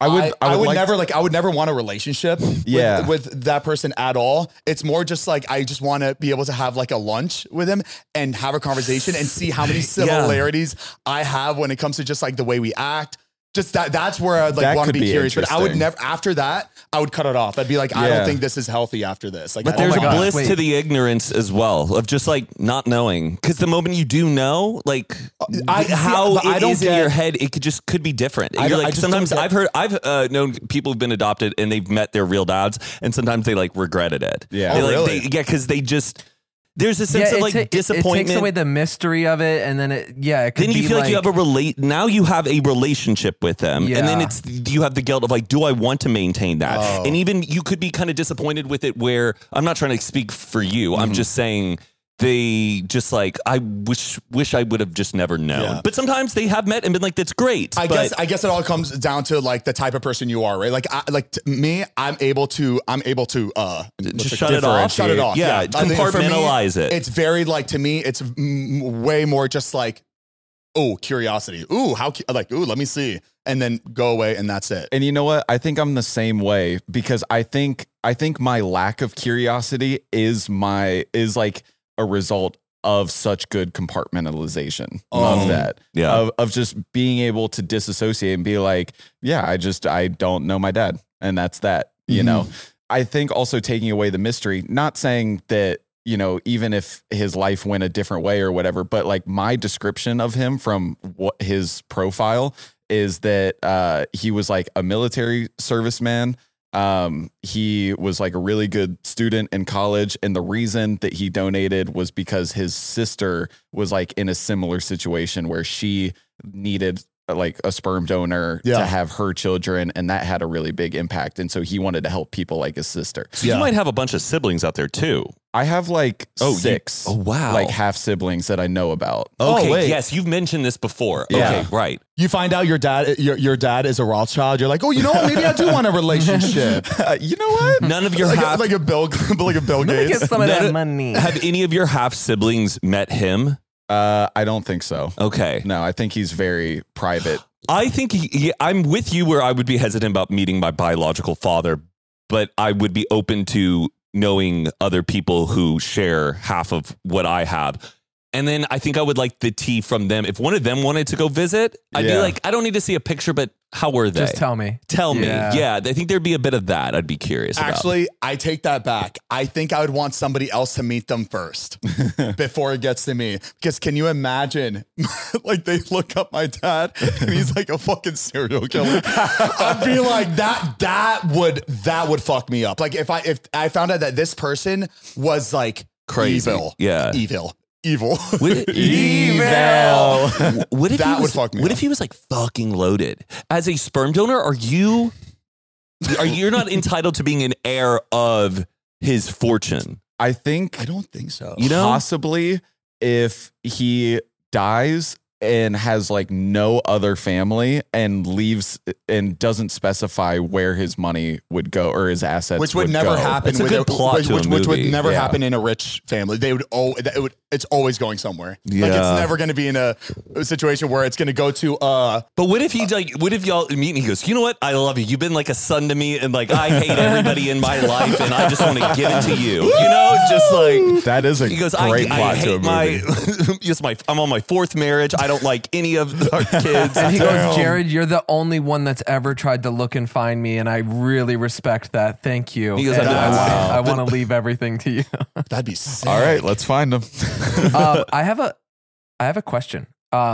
would never want a relationship with that person at all. It's more just like, I just want to be able to have like a lunch with him and have a conversation and see how many similarities I have when it comes to just like the way we act. Just that's where I'd like want to be curious, but I would never, after that, I would cut it off. I'd be like, I don't think this is healthy after this. Like, but there's a bliss to the ignorance as well of just like not knowing. Cause the moment you do know, like how it is in your head, it could be different. You're like, sometimes I've known people who've been adopted and they've met their real dads and sometimes they like regretted it. Yeah. Really? Cause they just, there's a sense of like disappointment. It takes away the mystery of it, and then it could then you be feel like you have now you have a relationship with them, and then you have the guilt of like, do I want to maintain that? And even you could be kind of disappointed with it. Where I'm not trying to speak for you, I'm just saying they just like, I wish I would have just never known. Yeah. But sometimes they have met and been like, that's great. I guess it all comes down to like the type of person you are, right? Like I'm able to just shut it off. Shut it off. Yeah, compartmentalize it. It's very like, to me, it's way more just like, oh, curiosity. Ooh, let me see. And then go away and that's it. And you know what? I think I'm the same way because I think my lack of curiosity is like a result of such good compartmentalization of that. Yeah. Of just being able to disassociate and be like, yeah, I don't know my dad. And that's that, you know. I think also taking away the mystery, not saying that, you know, even if his life went a different way or whatever, but like my description of him from what his profile is that he was like a military serviceman. He was like a really good student in college. And the reason that he donated was because his sister was like in a similar situation where she needed like a sperm donor to have her children. And that had a really big impact. And so he wanted to help people like his sister. So you might have a bunch of siblings out there too. I have like 6. Wow. Like half siblings that I know about. Okay. Yes. You've mentioned this before. Yeah. Okay. Right. You find out your dad is a Rothschild. You're like, oh, you know what? Maybe I do want a relationship. You know what? None of your like a Bill Gates. Get some of that money. Have any of your half siblings met him? I don't think so. Okay. No, I think he's very private. I think I'm with you where I would be hesitant about meeting my biological father, but I would be open to knowing other people who share half of what I have. And then I think I would like the tea from them. If one of them wanted to go visit, I'd be like, I don't need to see a picture, but how were they? Just tell me. Tell me. Yeah. I think there'd be a bit of that I'd be curious about. Actually, I take that back. I think I would want somebody else to meet them first before it gets to me. Because can you imagine, like they look up my dad and he's like a fucking serial killer. I'd be like, that would fuck me up. Like if I found out that this person was like crazy. Evil. Yeah. Evil. Evil. What if that would fuck me What up. if he was like fucking loaded? As a sperm donor, are you not entitled to being an heir of his fortune? I don't think so. You know? Possibly if he dies and has like no other family and leaves and doesn't specify where his money would go or his assets, which would never happen. It's a good plot to a which would movie. never happen in a rich family. It's always going somewhere. Yeah. Like it's never going to be in a situation where it's going to go to. But what if what if y'all meet and he goes, you know what? I love you. You've been like a son to me, and like I hate everybody in my life, and I just want to give it to you. You know, just like that is a great plot to a movie. I'm on my 4th marriage. I don't like any of our kids. And he goes, Jared, you're the only one that's ever tried to look and find me, and I really respect that. Thank you. He goes, I want to leave everything to you. That'd be sick. All right, let's find him. I have a question.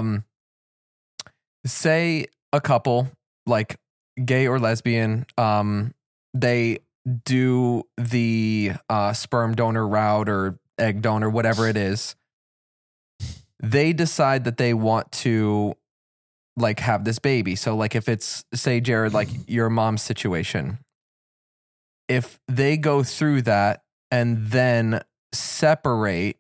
Say a couple, like gay or lesbian, they do the sperm donor route or egg donor, whatever it is. They decide that they want to like have this baby. So like if it's, say, Jared, like your mom's situation, if they go through that and then separate,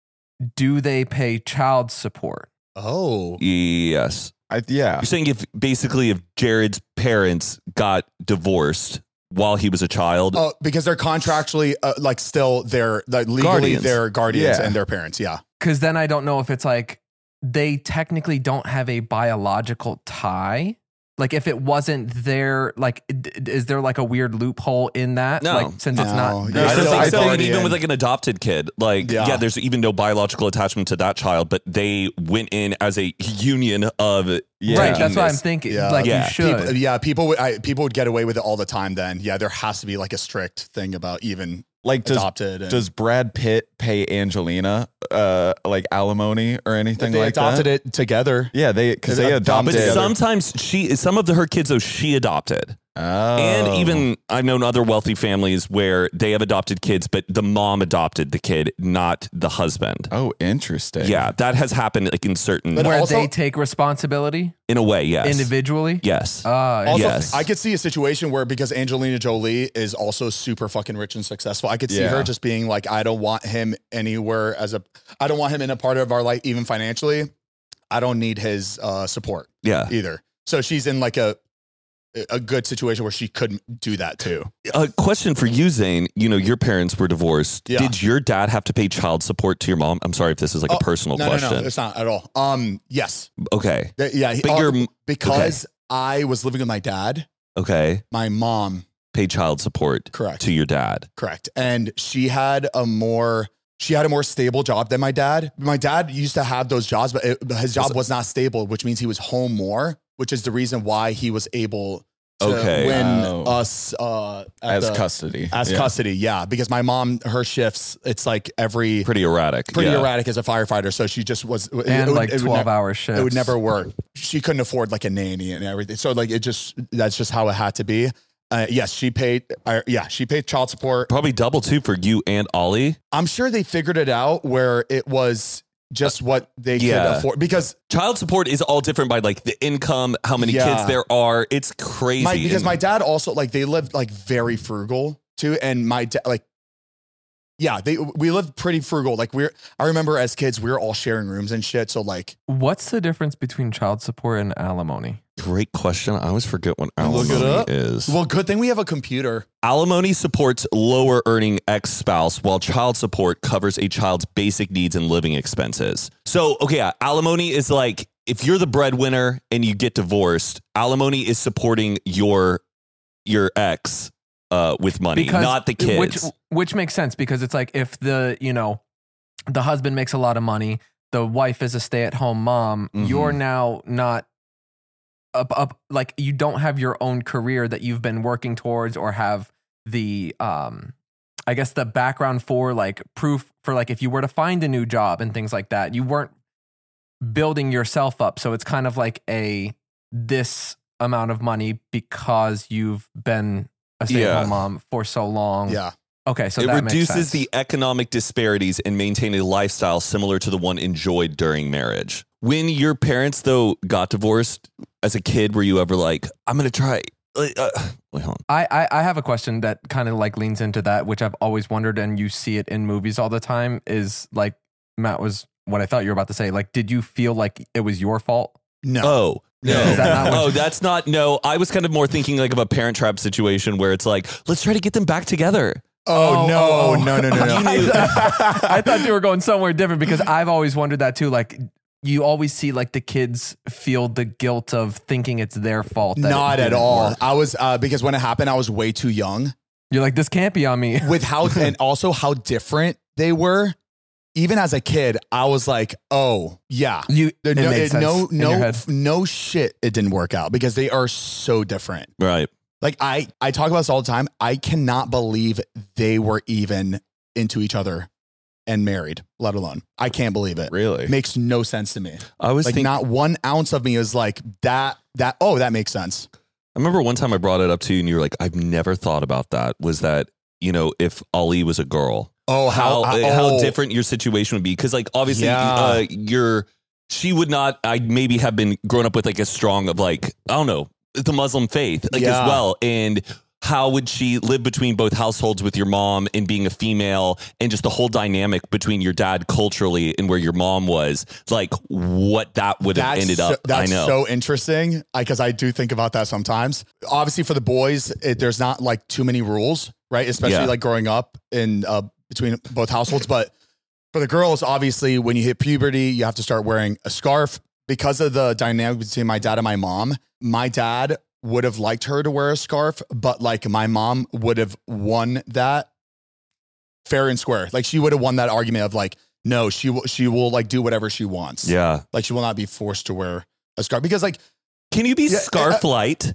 do they pay child support? Oh, Yes. Yeah. You're saying if Jared's parents got divorced while he was a child. Oh, because they're contractually like still they're like legally Guardians. their guardians Yeah. and their parents. Yeah. Because then I don't know if it's like they technically don't have a biological tie. Like if it wasn't there, like is there like a weird loophole in that? No. Like since it's No. not. Yeah, I It's don't still think a so. And guardian. even with like an adopted kid, like Yeah. there's even no biological attachment to that child, but they went in as a union of Yeah. Right, that's what I'm this. thinking. Yeah. Like Yeah. you should. People would get away with it all the time. Then there has to be like a strict thing about even Like adopted. And does Brad Pitt pay Angelina like alimony or anything they like adopted that? it together? Yeah, because they They adopted. But together. sometimes some of her kids though she adopted. Oh. And even I've known other wealthy families where they have adopted kids, but the mom adopted the kid, not the husband. Oh, interesting. Yeah, that has happened like in certain, But Where also- they take responsibility in a way, yes. individually. Yes. Also, Yes. I could see a situation where because Angelina Jolie is also super fucking rich and successful, I could see Yeah. her just being like, I don't want him anywhere I don't want him in a part of our life, even financially. I don't need his support Yeah. either. So she's in like a good situation where she couldn't do that too. A question for you, Zane. You know, your parents were divorced. Yeah. Did your dad have to pay child support to your mom? I'm sorry if this is like a personal No, question. No, it's not at all. Yes. Okay. Yeah. But because I was living with my dad, Okay. my mom, Pay child support correct. to your dad. Correct. And she had a more stable job than my dad. My dad used to have those jobs, but his job was not stable, which means he was home more, which is the reason why he was able to win us as custody. As Yeah. custody, yeah. Because my mom, her shifts, it's like Pretty erratic. Yeah. erratic as a firefighter. So she just was And like 12-hour shifts. It would never work. She couldn't afford like a nanny and everything. So like that's just how it had to be. Yes, she paid. She paid child support. Probably double too for you and Ollie. I'm sure they figured it out where it was just what they could afford because Child support is all different by like the income, how many Yeah. kids there are. It's crazy. because my dad also like they lived like very frugal too, and my dad like. Yeah, we lived pretty frugal. Like I remember as kids, we were all sharing rooms and shit. So like, What's the difference between child support and alimony? Great question. I always forget what Look it alimony up. is. well, good thing we have a computer. Alimony supports lower earning ex-spouse, while child support covers a child's basic needs and living expenses. So, okay, alimony is like if you're the breadwinner and you get divorced, alimony is supporting your ex with money, not the kids. Which makes sense because it's like if the husband makes a lot of money, the wife is a stay-at-home mom, you're now not up like you don't have your own career that you've been working towards or have the I guess the background for like proof for like if you were to find a new job and things like that, you weren't building yourself up. So it's kind of like this amount of money because you've been a stay-at-home mom for so long. Yeah. Okay, so it that makes reduces sense. the economic disparities and maintain a lifestyle similar to the one enjoyed during marriage. When your parents, though, got divorced as a kid, were you ever like, I'm going to try? Wait, hold on. I have a question that kind of like leans into that, which I've always wondered, and you see it in movies all the time, is like, Matt, was what I thought you were about to say. Like, did you feel like it was your fault? No. Oh. No, Is that not what- that's not. No, I was kind of more thinking like of a Parent Trap situation where it's like, let's try to get them back together. Oh, no. I thought you were going somewhere different because I've always wondered that too. Like, you always see like the kids feel the guilt of thinking it's their fault. that it Not at didn't all. work. I was because when it happened, I was way too young. You're like, this can't be on me. With how and also how different they were. Even as a kid, I was like, "Oh, yeah, It made sense in your head. no shit, it didn't work out because they are so different." Right. Like I talk about this all the time. I cannot believe they were even into each other and married, let alone. I can't believe it. Really? Makes no sense to me. I was Like thinking. not 1 ounce of me is like that. Oh, that makes sense. I remember one time I brought it up to you, and you were like, "I've never thought about that." Was that if Ali was a girl? Oh, How different your situation would be? Because like obviously Yeah. your she would not, I maybe have been grown up with like a strong of like, I don't know, the Muslim faith like as well. And how would she live between both households with your mom and being a female and just the whole dynamic between your dad culturally and where your mom was, like what that would have ended up. That's I know. so interesting because I do think about that sometimes. Obviously for the boys, there's not like too many rules, right? Especially like growing up in between both households. But for the girls, obviously when you hit puberty, you have to start wearing a scarf because of the dynamic between my dad and my mom. My dad would have liked her to wear a scarf, but like my mom would have won that fair and square. Like she would have won that argument of like, no, she will like do whatever she wants. Yeah. Like she will not be forced to wear a scarf because like, can you be scarf light?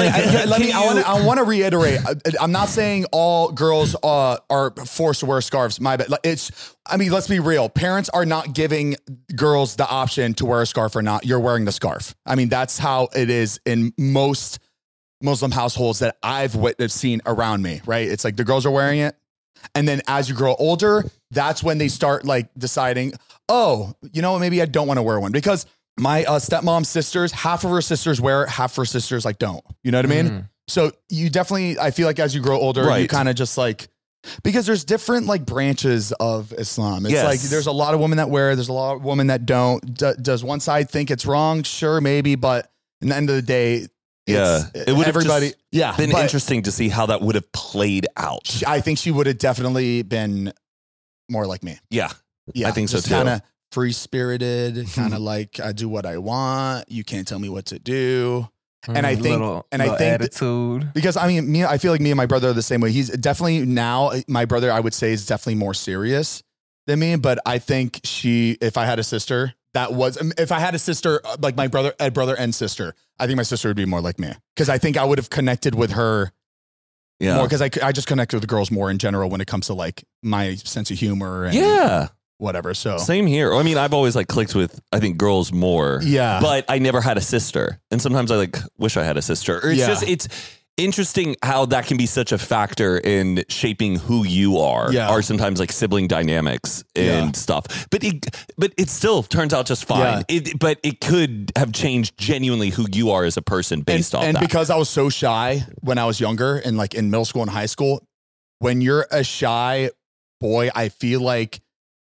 I want to reiterate. I'm not saying all girls are forced to wear scarves. My bad. Let's be real. Parents are not giving girls the option to wear a scarf or not. You're wearing the scarf. I mean, that's how it is in most Muslim households that I've seen around me, right? It's like the girls are wearing it. And then as you grow older, that's when they start like deciding, oh, you know what? Maybe I don't want to wear one because my stepmom's sisters, half of her sisters wear it, half of her sisters like don't. You know what I mean? So you definitely, I feel like as you grow older, you kind of just like, because there's different like branches of Islam. It's like there's a lot of women that wear, there's a lot of women that don't. Does one side think it's wrong? Sure, maybe, but in the end of the day, it would have been but interesting to see how that would have played out. I think she would have definitely been more like me. Yeah, I think so too. Kind of free-spirited, kind of like I do what I want. You can't tell me what to do. And I think, I think attitude, because I mean, I feel like me and my brother are the same way. He's definitely now my brother, I would say, is definitely more serious than me. But I think if I had a sister, if I had a sister, like my brother and sister, I think my sister would be more like me because I think I would have connected with her more because I just connect with the girls more in general when it comes to like my sense of humor and whatever. So same here. I mean, I've always like clicked with, I think, girls more. Yeah. But I never had a sister. And sometimes I like wish I had a sister. Or it's interesting how that can be such a factor in shaping who you are. Yeah. Or sometimes like sibling dynamics and stuff. But it still turns out just fine. Yeah. But it could have changed genuinely who you are as a person based on that. And because I was so shy when I was younger and like in middle school and high school, when you're a shy boy, I feel like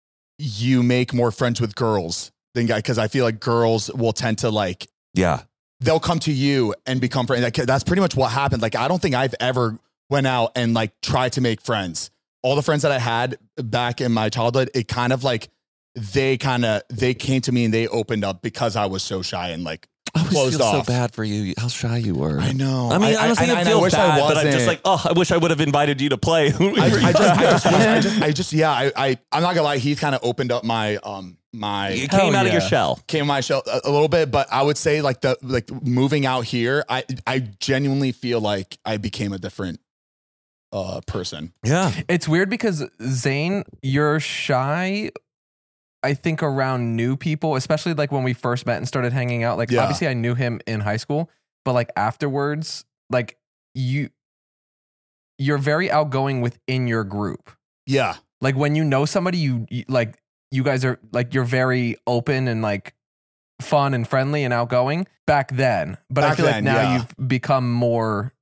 you make more friends with girls than guys, because I feel like girls will tend to like, they'll come to you and become friends. Like, that's pretty much what happened. Like, I don't think I've ever went out and like tried to make friends. All the friends that I had back in my childhood, it kind of like, they came to me and they opened up because I was so shy and like closed off. So bad for you, how shy you were. I know. I mean, honestly, I feel bad, but I'm just like, I wish I would have invited you to play. I'm not gonna lie. He kind of opened up my You came out of your shell. Came out of my shell a little bit, but I would say like moving out here, I genuinely feel like I became a different person. Yeah, it's weird because Zane, you're shy. I think around new people, especially like when we first met and started hanging out, like obviously I knew him in high school, but like afterwards, like you're very outgoing within your group. Yeah. Like when you know somebody, you like, you guys are like, you're very open and like fun and friendly and outgoing back then. But I feel like now you've become more,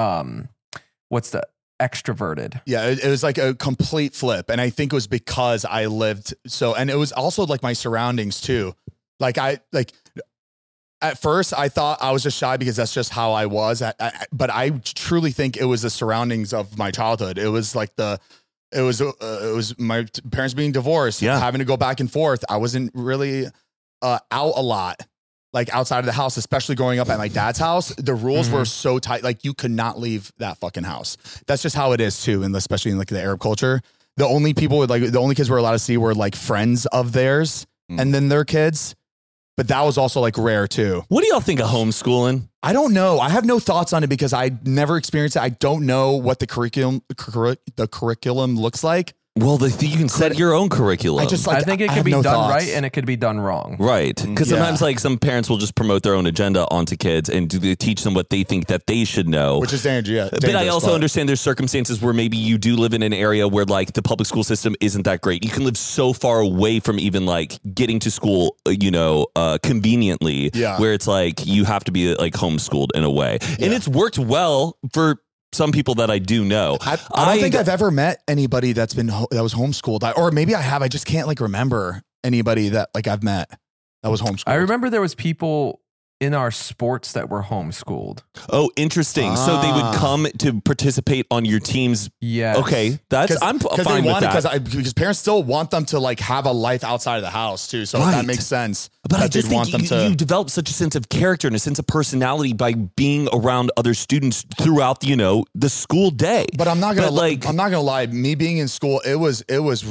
extroverted. Yeah, it was like a complete flip. And I think it was because I lived and it was also like my surroundings too. Like at first I thought I was just shy because that's just how I was. But I truly think it was the surroundings of my childhood. It was like it was my parents being divorced, having to go back and forth. I wasn't really out a lot. Like outside of the house, especially growing up at my dad's house, the rules were so tight. Like you could not leave that fucking house. That's just how it is too. And especially in like the Arab culture, the only kids we're allowed to see were like friends of theirs and then their kids. But that was also like rare too. What do y'all think of homeschooling? I don't know. I have no thoughts on it because I never experienced it. I don't know what the curriculum looks like. Well, you can set your own curriculum. I think it can be done right and it could be done wrong. Right. Because sometimes like some parents will just promote their own agenda onto kids and teach them what they think that they should know. Which is dangerous. But I also understand there's circumstances where maybe you do live in an area where like the public school system isn't that great. You can live so far away from even like getting to school, conveniently, where it's like you have to be like homeschooled in a way. Yeah. And it's worked well for some people that I do know. I don't think I've ever met anybody that was homeschooled. Or maybe I have. I just can't like remember anybody that like I've met that was homeschooled. I remember there was people in our sports that were homeschooled. Oh, interesting. So they would come to participate on your teams. Yes. Okay. I'm fine with that. Because parents still want them to like have a life outside of the house too. So that makes sense. But I just think you develop such a sense of character and a sense of personality by being around other students throughout, the school day. But I'm not gonna lie. Me being in school, it was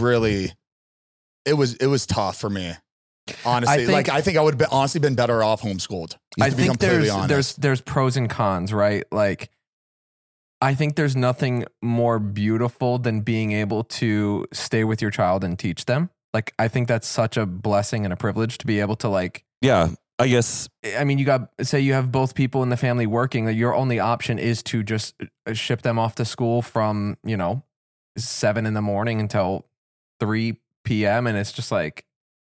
tough for me. Honestly, I think I would have honestly been better off homeschooled. I think there's pros and cons, right? Like, I think there's nothing more beautiful than being able to stay with your child and teach them. Like, I think that's such a blessing and a privilege to be able to like. Yeah, I guess. I mean, say you have both people in the family working. That your only option is to just ship them off to school from 7 a.m. until 3 p.m. and it's just like.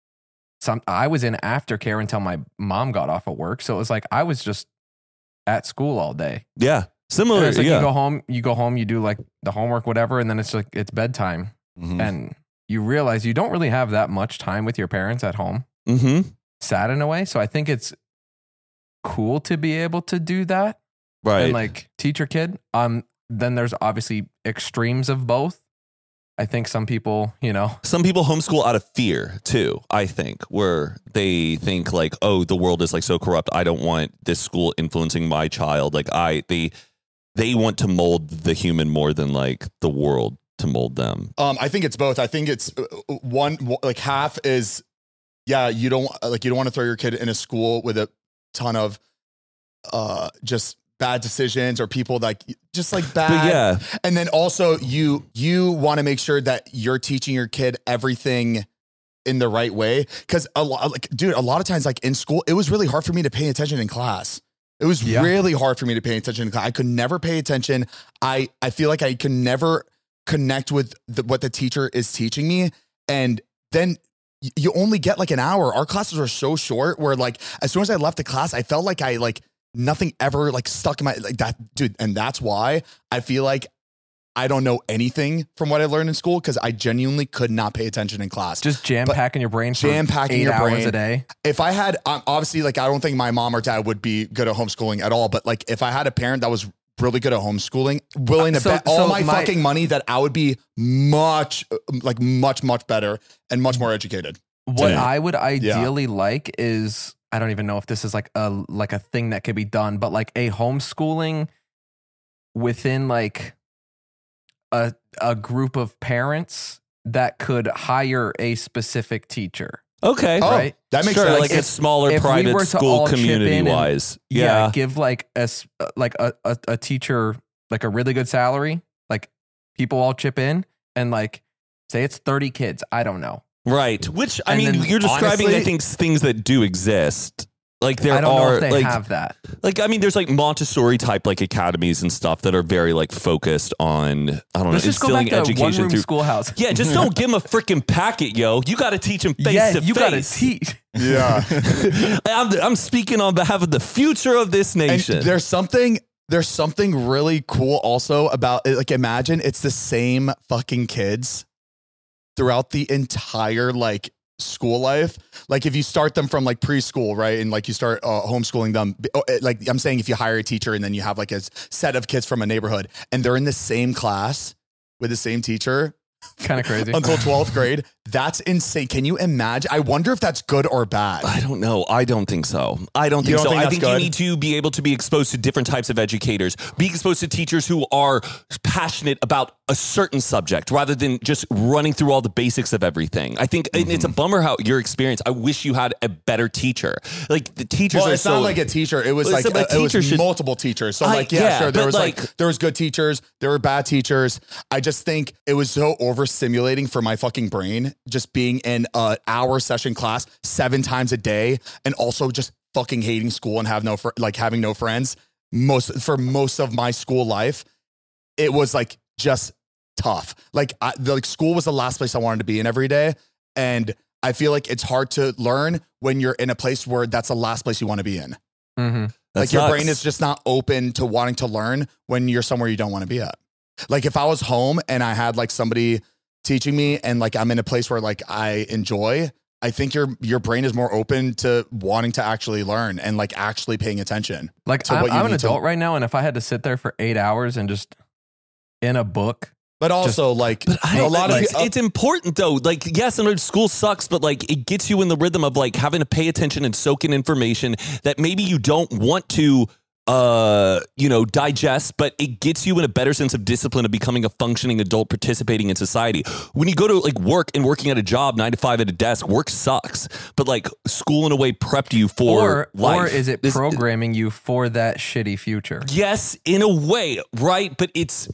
I was in aftercare until my mom got off of work. So it was like, I was just at school all day. Yeah. Similar. It's like you go home, you do like the homework, whatever. And then it's like, it's bedtime. Mm-hmm. And you realize you don't really have that much time with your parents at home. Mm-hmm. Sad in a way. So I think it's cool to be able to do that. Right. And like teach your kid. Then there's obviously extremes of both. I think some people, Some people homeschool out of fear too, I think, where they think like, oh, the world is like so corrupt. I don't want this school influencing my child. Like they want to mold the human more than like the world to mold them. I think it's both. I think it's like half is, you don't want to throw your kid in a school with a ton of just bad decisions or people like just like bad. But yeah. And then also you want to make sure that you're teaching your kid everything in the right way. Cause a lot of times like in school, it was really hard for me to pay attention in class. It was really hard for me to pay attention in class. I could never pay attention. I feel like I could never connect with what the teacher is teaching me. And then you only get like an hour. Our classes are so short where like, as soon as I left the class, I felt like nothing ever like stuck in my like that, dude. And that's why I feel like I don't know anything from what I learned in school because I genuinely could not pay attention in class. Just jam-packing your brain for 8 hours a day. If I had, obviously, like, I don't think my mom or dad would be good at homeschooling at all. But like, if I had a parent that was really good at homeschooling, willing to bet all my fucking money that I would be much better and much more educated. What I would ideally like is, I don't even know if this is like a thing that could be done, but like a homeschooling within like a group of parents that could hire a specific teacher. Okay. Right. That makes sense. Like a smaller private school community wise. Yeah. Give like a teacher like a really good salary, like people all chip in and like say it's 30 kids. I don't know. Right. Which, I mean, you're describing, honestly, I think, things that do exist. Like there I don't are, know if they like, have that. Like, I mean, there's like Montessori type like academies and stuff that are very like focused on, I don't know, instilling education through schoolhouse. Yeah, just don't give them a freaking packet, yo. You got to teach them face to face. You got to teach. Yeah. I'm speaking on behalf of the future of this nation. And there's something really cool also about, like, imagine it's the same fucking kids throughout the entire like school life. Like if you start them from like preschool, right? And like you start homeschooling them, like I'm saying, if you hire a teacher and then you have like a set of kids from a neighborhood and they're in the same class with the same teacher. Kind of crazy. Until 12th grade. That's insane. Can you imagine? I wonder if that's good or bad. I don't know. I don't think so. I think you need to be able to be exposed to different types of educators, be exposed to teachers who are passionate about a certain subject rather than just running through all the basics of everything. I think it's a bummer how your experience, I wish you had a better teacher. Like the teachers it's not like a teacher. It was like it was multiple teachers. So sure. There was good teachers. There were bad teachers. I just think it was so overstimulating for my fucking brain, just being in an hour session class 7 times a day, and also just fucking hating school and having no friends. For most of my school life, it was like just tough. Like school was the last place I wanted to be in every day, and I feel like it's hard to learn when you're in a place where that's the last place you want to be in. Mm-hmm. Like your brain is just not open to wanting to learn when you're somewhere you don't want to be at. Like if I was home and I had like somebody teaching me and like I'm in a place where like I enjoy, I think your brain is more open to wanting to actually learn and like actually paying attention. Like I'm an adult right now, and if I had to sit there for 8 hours and just in a book. But also, it's important though. Like, yes, I know school sucks, but like, it gets you in the rhythm of like having to pay attention and soak in information that maybe you don't want to, digest, but it gets you in a better sense of discipline of becoming a functioning adult participating in society. When you go to like work and working at a job 9 to 5 at a desk, work sucks, but like school in a way prepped you for life. Or is it programming you for that shitty future? Yes, in a way, right? But it's...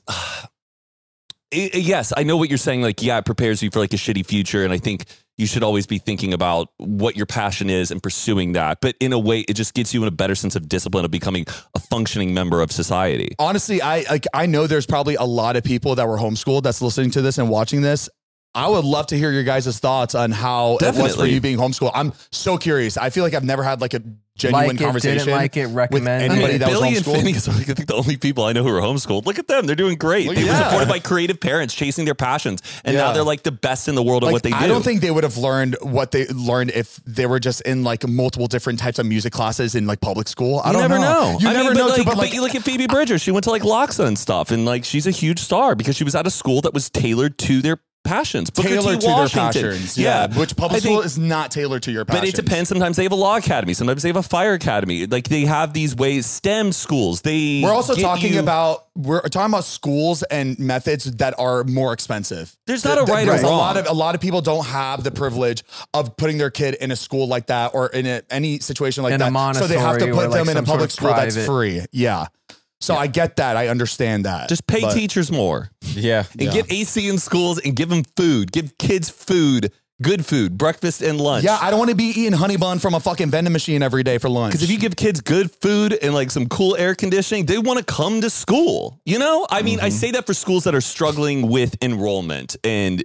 yes, I know what you're saying. Like, yeah, it prepares you for like a shitty future. And I think you should always be thinking about what your passion is and pursuing that. But in a way, it just gets you in a better sense of discipline of becoming a functioning member of society. Honestly, I know there's probably a lot of people that were homeschooled that's listening to this and watching this. I would love to hear your guys' thoughts on how it was for you being homeschooled. I'm so curious. I feel like I've never had like a genuine conversation with anybody that was Billy and homeschooled. Phineas are, I think, the only people I know who are homeschooled. Look at them. They're doing great. They were supported by creative parents chasing their passions. And now they're like the best in the world at what they do. I don't think they would have learned what they learned if they were just in like multiple different types of music classes in like public school. I don't know. You never know. But you look at Phoebe Bridgers. She went to like Loxa and stuff. And like she's a huge star because she was at a school that was tailored to their passions. Tailored to their passions. Yeah. Which public school is not tailored to your passions. But it depends. Sometimes they have a law academy. Sometimes they have a fire academy. Like they have these ways, STEM schools. We're talking about schools and methods that are more expensive. There's not a right or wrong. A lot of people don't have the privilege of putting their kid in a school like that or in any situation like that. So they have to put them in a public school that's free. Yeah. So I get that. I understand that. Just pay teachers more. Yeah. And get AC in schools and give them food. Give kids food. Good food. Breakfast and lunch. Yeah, I don't want to be eating honey bun from a fucking vending machine every day for lunch. Because if you give kids good food and like some cool air conditioning, they want to come to school. You know? I mean, I say that for schools that are struggling with enrollment and,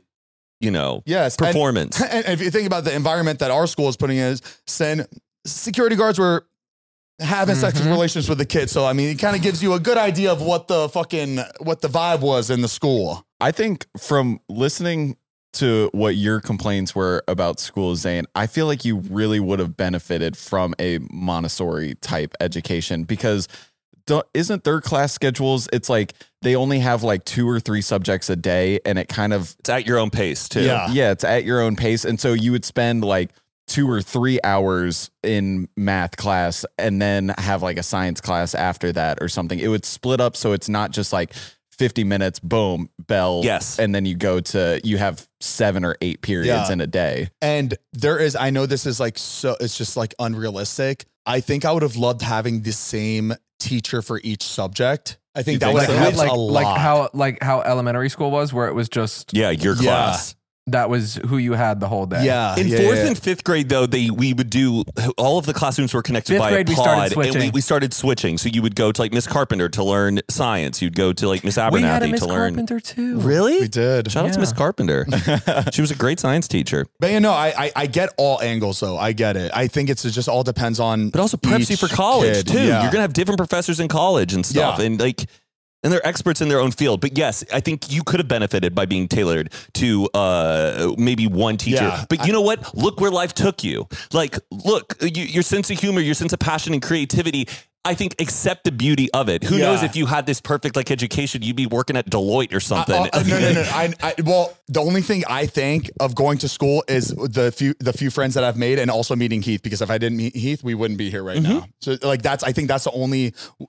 performance. And if you think about the environment that our school is putting in, security guards were having sexual relations with the kids. So, I mean, it kind of gives you a good idea of what the vibe was in the school. I think from listening to what your complaints were about school, Zane, I feel like you really would have benefited from a Montessori type education because isn't their class schedules, it's like they only have like 2 or 3 subjects a day and it's at your own pace too. Yeah, it's at your own pace. And so you would spend like 2 or 3 hours in math class and then have like a science class after that or something. It would split up so it's not just like 50 minutes, boom, bell. Yes. And then you have 7 or 8 periods in a day. And I know this is like, so it's just like unrealistic. I think I would have loved having the same teacher for each subject. I think that would have helped a lot. Like how elementary school was, where it was just your class. That was who you had the whole day. Yeah. In 4th and 5th grade, though, we would do all of the classrooms were connected by a pod, and we started switching. So you would go to like Miss Carpenter to learn science. You'd go to like Miss Abernathy we had a Miss to learn. Carpenter too. Really? We did. Shout out to Miss Carpenter. She was a great science teacher. But I get all angles though. I get it. I think it just all depends on. But also preps you for college too. Yeah. You're gonna have different professors in college and stuff, and like. And they're experts in their own field. But yes, I think you could have benefited by being tailored to maybe one teacher. Yeah, but you know what? Look where life took you. Like, look, your sense of humor, your sense of passion and creativity, I think accept the beauty of it. Who knows if you had this perfect like education, you'd be working at Deloitte or something. No. Well, the only thing I think of going to school is the few friends that I've made and also meeting Heath, because if I didn't meet Heath, we wouldn't be here right now. So like I think that's the only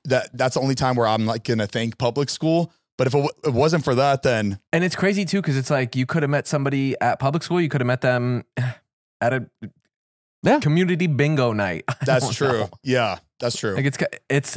time where I'm like going to think public school. But if it wasn't for that, then. And it's crazy too, because it's like you could have met somebody at public school. You could have met them at a community bingo night. That's true. Know. Yeah. That's true. Like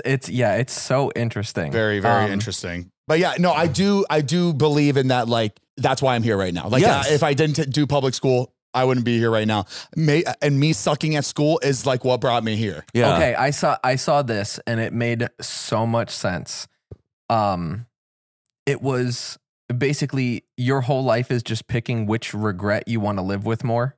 it's so interesting. Very, very interesting. But yeah, no, I do believe in that. Like that's why I'm here right now. Like Yes. if I didn't do public school, I wouldn't be here right now. And me sucking at school is like what brought me here. Yeah. Okay, I saw this and it made so much sense. It was basically your whole life is just picking which regret you want to live with more,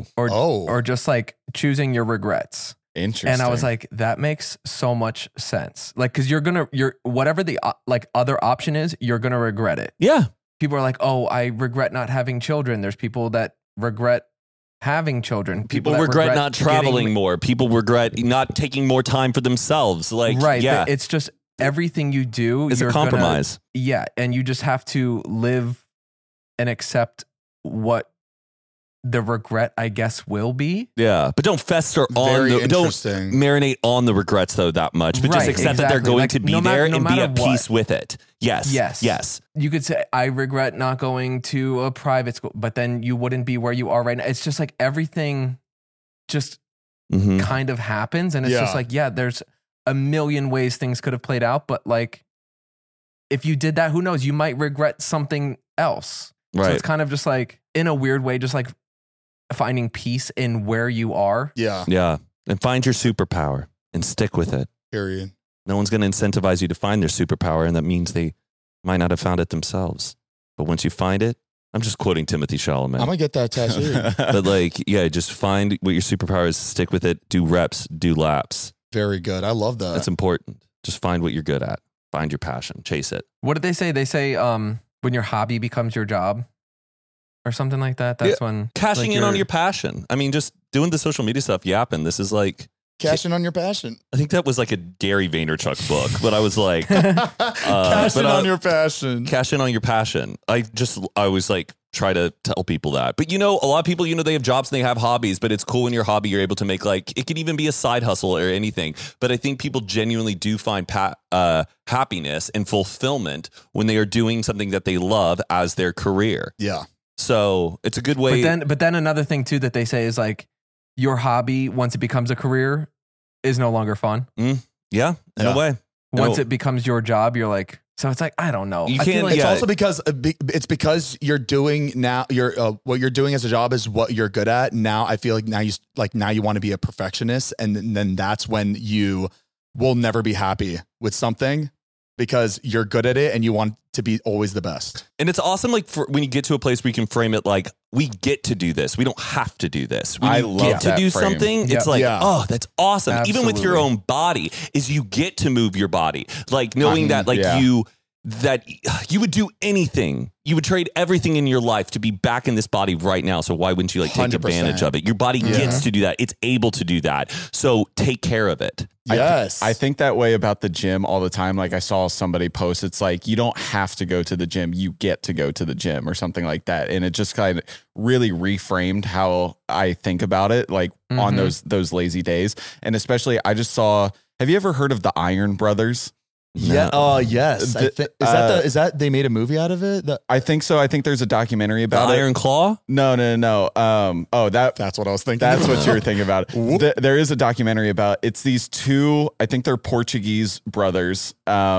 or just like choosing your regrets. Interesting. And I was like, that makes so much sense. Like, because you're whatever the like other option is, you're gonna regret it. Yeah. People are like, oh, I regret not having children. There's people that regret having children. People that regret not traveling getting- more. People regret not taking more time for themselves. Like, right. yeah, But it's just everything you do it's a you're gonna- compromise. yeah. And you just have to live and accept what the regret, I guess, will be. Yeah, but don't fester on Very the don't interesting. marinate on the regrets though that much. But just Right, accept that they're exactly. going Like, to be no matter- there no and be matter at what. peace with it. Yes. Yes. Yes. You could say, I regret not going to a private school, but then you wouldn't be where you are right now. It's just like everything just Mhm. kind of happens. And it's Yeah. just like, yeah, there's a million ways things could have played out. But like, if you did that, who knows? You might regret something else. So Right. it's kind of just like, in a weird way, just like finding peace in where you are. Yeah. Yeah. And find your superpower and stick with it. Period. No one's going to incentivize you to find their superpower, and that means they might not have found it themselves. But once you find it, I'm just quoting Timothy Chalamet. I'm gonna get that tattoo. But like, yeah, just find what your superpower is, stick with it, do reps, do laps. Very good. I love that. That's important. Just find what you're good at. Find your passion, chase it. What did they say? They say when your hobby becomes your job or something like that. That's when Cashing like, in on you're- your passion. I mean, just doing the social media stuff, yapping. This is like, Cashing on your passion. I think that was like a Gary Vaynerchuk book, but I was like, Cashing but, on your passion. cash in on your passion. I always like try to tell people that. But you know, a lot of people, you know, they have jobs and they have hobbies, but it's cool in your hobby you're able to make, like, it could even be a side hustle or anything. But I think people genuinely do find happiness and fulfillment when they are doing something that they love as their career. Yeah. So it's a good way. But then another thing too that they say is like your hobby, once it becomes a career, is no longer fun. Yeah, in Yeah. a way. Once it becomes your job, you're like, so it's like, I don't know. You I feel can't- like It's Yeah. also because it's because you're doing now. What you're doing as a job is what you're good at. Now I feel like now you want to be a perfectionist, and then that's when you will never be happy with something because you're good at it and you want to be always the best. And it's awesome, like, for when you get to a place where you can frame it like, we get to do this. We don't have to do this. When I you love get to that do frame. something, Yeah. it's like, Yeah. oh, that's awesome. Even with your Absolutely. own body, is you get to move your body. Like knowing that, like yeah. you would do anything. You would trade everything in your life to be back in this body right now. So why wouldn't you like take 100%. advantage of it? Your body gets to do that. It's able to do that. So take care of it. Yes. I think that way about the gym all the time. Like I saw somebody post, it's like, you don't have to go to the gym. You get to go to the gym or something like that. And it just kind of really reframed how I think about it, like on those lazy days. And especially I just saw, have you ever heard of the Iron Brothers? Yeah. Oh, yes. Is that they made a movie out of it? I think so. I think there's a documentary The about it. Iron Claw? No. That's what I was thinking. That's what you were thinking about. There is a documentary about it's these two, I think they're Portuguese brothers.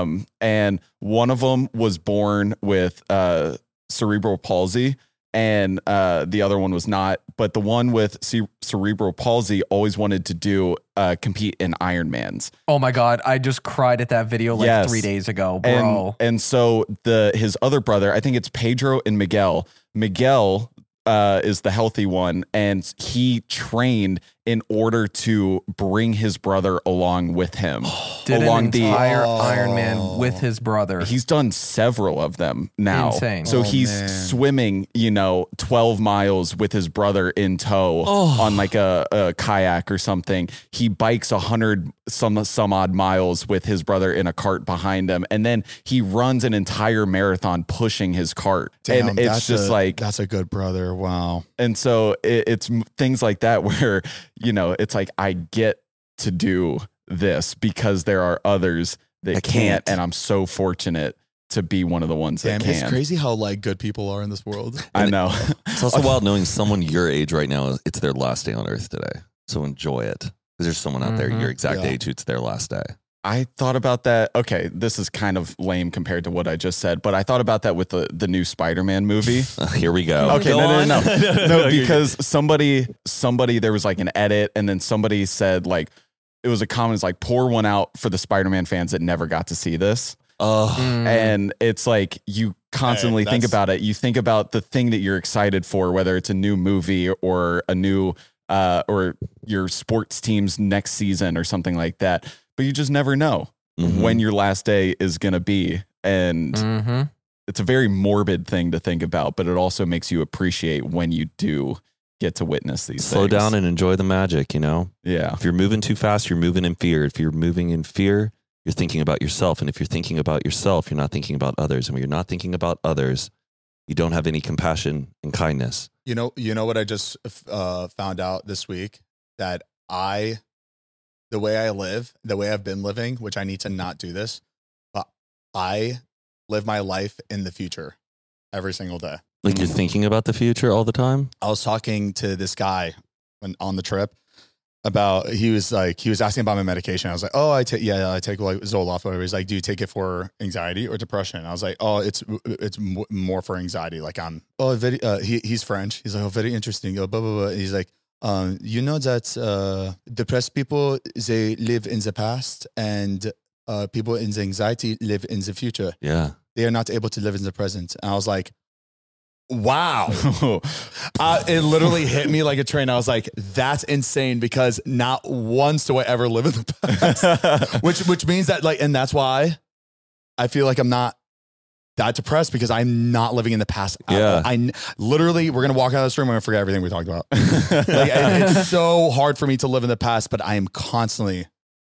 And one of them was born with cerebral palsy and the other one was not. But the one with cerebral palsy always wanted to compete in Ironmans. oh my God, I just cried at that video like Yes. 3 days ago, bro. And so his other brother, I think it's Pedro and Miguel. Miguel is the healthy one, and he trained in order to bring his brother along with him. Did along an entire Ironman with his brother. He's done several of them now. Insane. So Oh, he's man. swimming, 12 miles with his brother in tow on like a kayak or something. He bikes 100 some odd miles with his brother in a cart behind him. And then he runs an entire marathon pushing his cart. Damn, and it's just like, that's a good brother. Wow. and so it's things like that where, it's like, I get to do this because there are others that I can't. can't. And I'm so fortunate to be one of the ones Damn, that can. it's crazy how like good people are in this world. I know. It's also wild knowing someone your age right now, it's their last day on earth today. So enjoy it. Because there's someone out there your exact Yeah. age who it's their last day. I thought about that. Okay, this is kind of lame compared to what I just said, but I thought about that with the new Spider-Man movie. Here we go. Okay, no, because somebody, there was like an edit, and then somebody said like, it was a comment, it's like, pour one out for the Spider-Man fans that never got to see this. And it's like, you constantly think about it. You think about the thing that you're excited for, whether it's a new movie or a new, or your sports team's next season or something like that. But you just never know when your last day is going to be. And it's a very morbid thing to think about, but it also makes you appreciate when you do get to witness these Slow things. down and enjoy the magic, you know? Yeah. If you're moving too fast, you're moving in fear. If you're moving in fear, you're thinking about yourself. And if you're thinking about yourself, you're not thinking about others. And when you're not thinking about others, you don't have any compassion and kindness. You know what I just found out this week? That the way I live, the way I've been living, which I need to not do this, but I live my life in the future every single day. Like you're thinking about the future all the time? I was talking to this guy on the trip about, he was asking about my medication. I was like, oh, I take like Zoloft, whatever. He's like, do you take it for anxiety or depression? I was like, oh, it's more for anxiety. Like he's French. He's like, oh, very interesting. Oh, blah, blah, blah. He's like, you know that depressed people, they live in the past, and people in the anxiety live in the future. Yeah. They are not able to live in the present. And I was like, wow. It literally hit me like a train. I was like, that's insane, because not once do I ever live in the past. which means that, like, and that's why I feel like I'm not that depressed, because I'm not living in the past. Yeah. I literally, we're going to walk out of this room and we're going to forget everything we talked about. It's so hard for me to live in the past, but I am constantly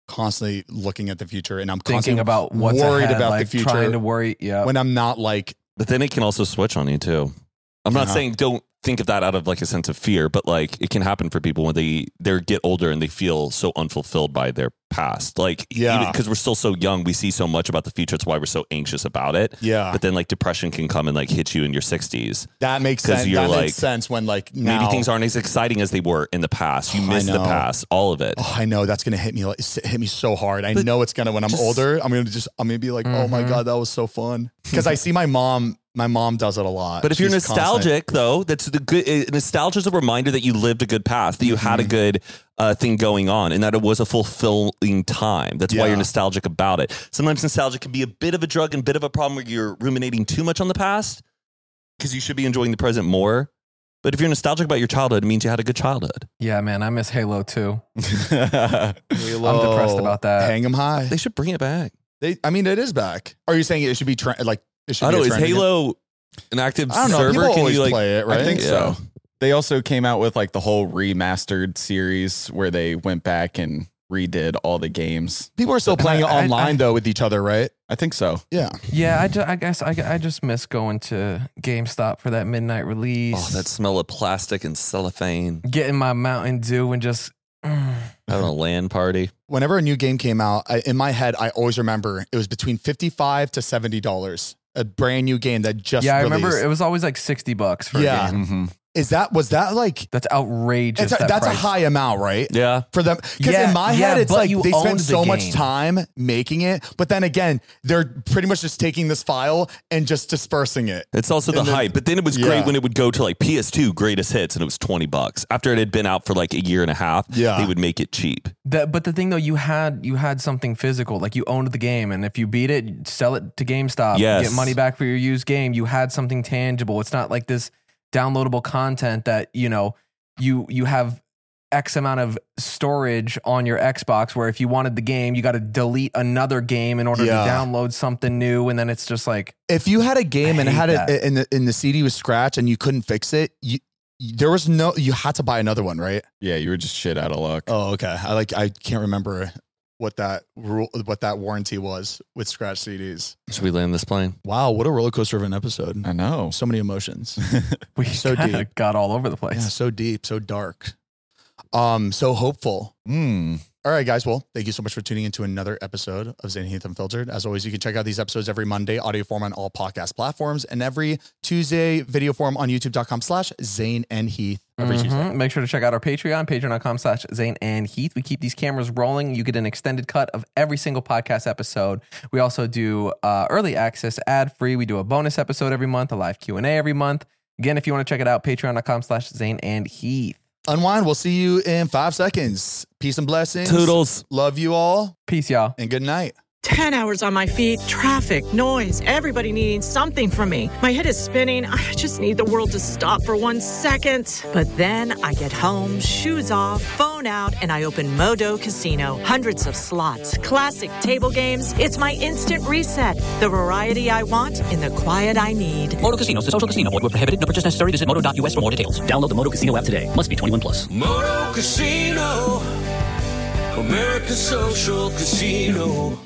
looking at the future, and I'm Thinking about what's worried ahead, about like the future. trying to worry. Yeah. When I'm not like, But then it can also switch on you too. I'm not saying don't think of that out of like a sense of fear, but like it can happen for people when they get older and they feel so unfulfilled by their past. Like, because we're still so young, we see so much about the future. That's why we're so anxious about it. Yeah. But then like depression can come and like hit you in your 60s. that makes sense. You're That like, makes sense when like now, maybe things aren't as exciting as they were in the past. You miss the know. past, all of it. Oh, I know that's gonna hit me so hard. I know it's gonna, when I'm older, I'm gonna be like, oh my God, that was so fun. Because I see my mom does it a lot. But if you're She's nostalgic, though, that's the good. Nostalgia is a reminder that you lived a good past, that you had a good thing going on, and that it was a fulfilling time. That's why you're nostalgic about it. Sometimes nostalgia can be a bit of a drug and a bit of a problem where you're ruminating too much on the past, because you should be enjoying the present more. But if you're nostalgic about your childhood, it means you had a good childhood. Yeah, man, I miss Halo too. Halo. I'm depressed about that. Hang 'em high. They should bring it back. I mean, it is back. Are you saying it should be it should I be don't know. a Is trend again? Halo an active I don't know. server? People Can always you like play it, right? I think Yeah. so. They also came out with like the whole remastered series where they went back and redid all the games. People are still playing it online though with each other, right? I think so. Yeah. Yeah, I guess I just miss going to GameStop for that midnight release. Oh, that smell of plastic and cellophane. Getting my Mountain Dew and just. Having a LAN party. Whenever a new game came out, in my head, I always remember it was between $55 to $70. A brand new game that just I released. remember it was always like $60 for a game. Mm-hmm. Was that like, That's outrageous. that's a price. high amount, right? Yeah. For them, because Yeah, in my yeah, head, it's but like you they owned spent the so much game. time making it, but then again, they're pretty much just taking this file and just dispersing it. It's also the And then- hype. But then it was Yeah. great when it would go to like PS2 greatest hits and it was $20. After it had been out for like a year and a half, Yeah. they would make it cheap. But the thing though, you had something physical, like you owned the game, and if you beat it, you'd sell it to GameStop, Yes. get money back for your used game. You had something tangible. It's not like this downloadable content that you have X amount of storage on your Xbox, where if you wanted the game, you got to delete another game in order to Yeah. download something new, and then it's just like, If you had a game and it hate had that. it in the CD was scratched and you couldn't fix it, you had to buy another one, right? Yeah, you were just shit out of luck. Oh, okay. I can't remember what that warranty was with scratch CDs. Should we land this plane? Wow, what a roller coaster of an episode. I know. So many emotions. we So kinda deep. got all over the place. Yeah, so deep, so dark. So hopeful. Mm. All right, guys. Well, thank you so much for tuning into another episode of Zane and Heath Unfiltered. As always, you can check out these episodes every Monday, audio form on all podcast platforms, and every Tuesday, video form on youtube.com/Zane and Heath. every Tuesday. Make sure to check out our Patreon, patreon.com/Zane and Heath. We keep these cameras rolling. You get an extended cut of every single podcast episode. We also do early access, ad-free. We do a bonus episode every month, a live Q&A every month. Again, if you want to check it out, patreon.com/Zane and Heath. Unwind. We'll see you in 5 seconds. Peace and blessings. Toodles. Love you all. Peace, y'all. And good night. 10 hours on my feet, traffic, noise, everybody needing something from me. My head is spinning. I just need the world to stop for 1 second. But then I get home, shoes off, phone out, and I open Modo Casino. Hundreds of slots, classic table games. It's my instant reset. The variety I want in the quiet I need. Moto Casino is a social casino. Void where prohibited. No purchase necessary. Visit moto.us for more details. Download the Moto Casino app today. Must be 21 plus. Moto Casino, American Social Casino.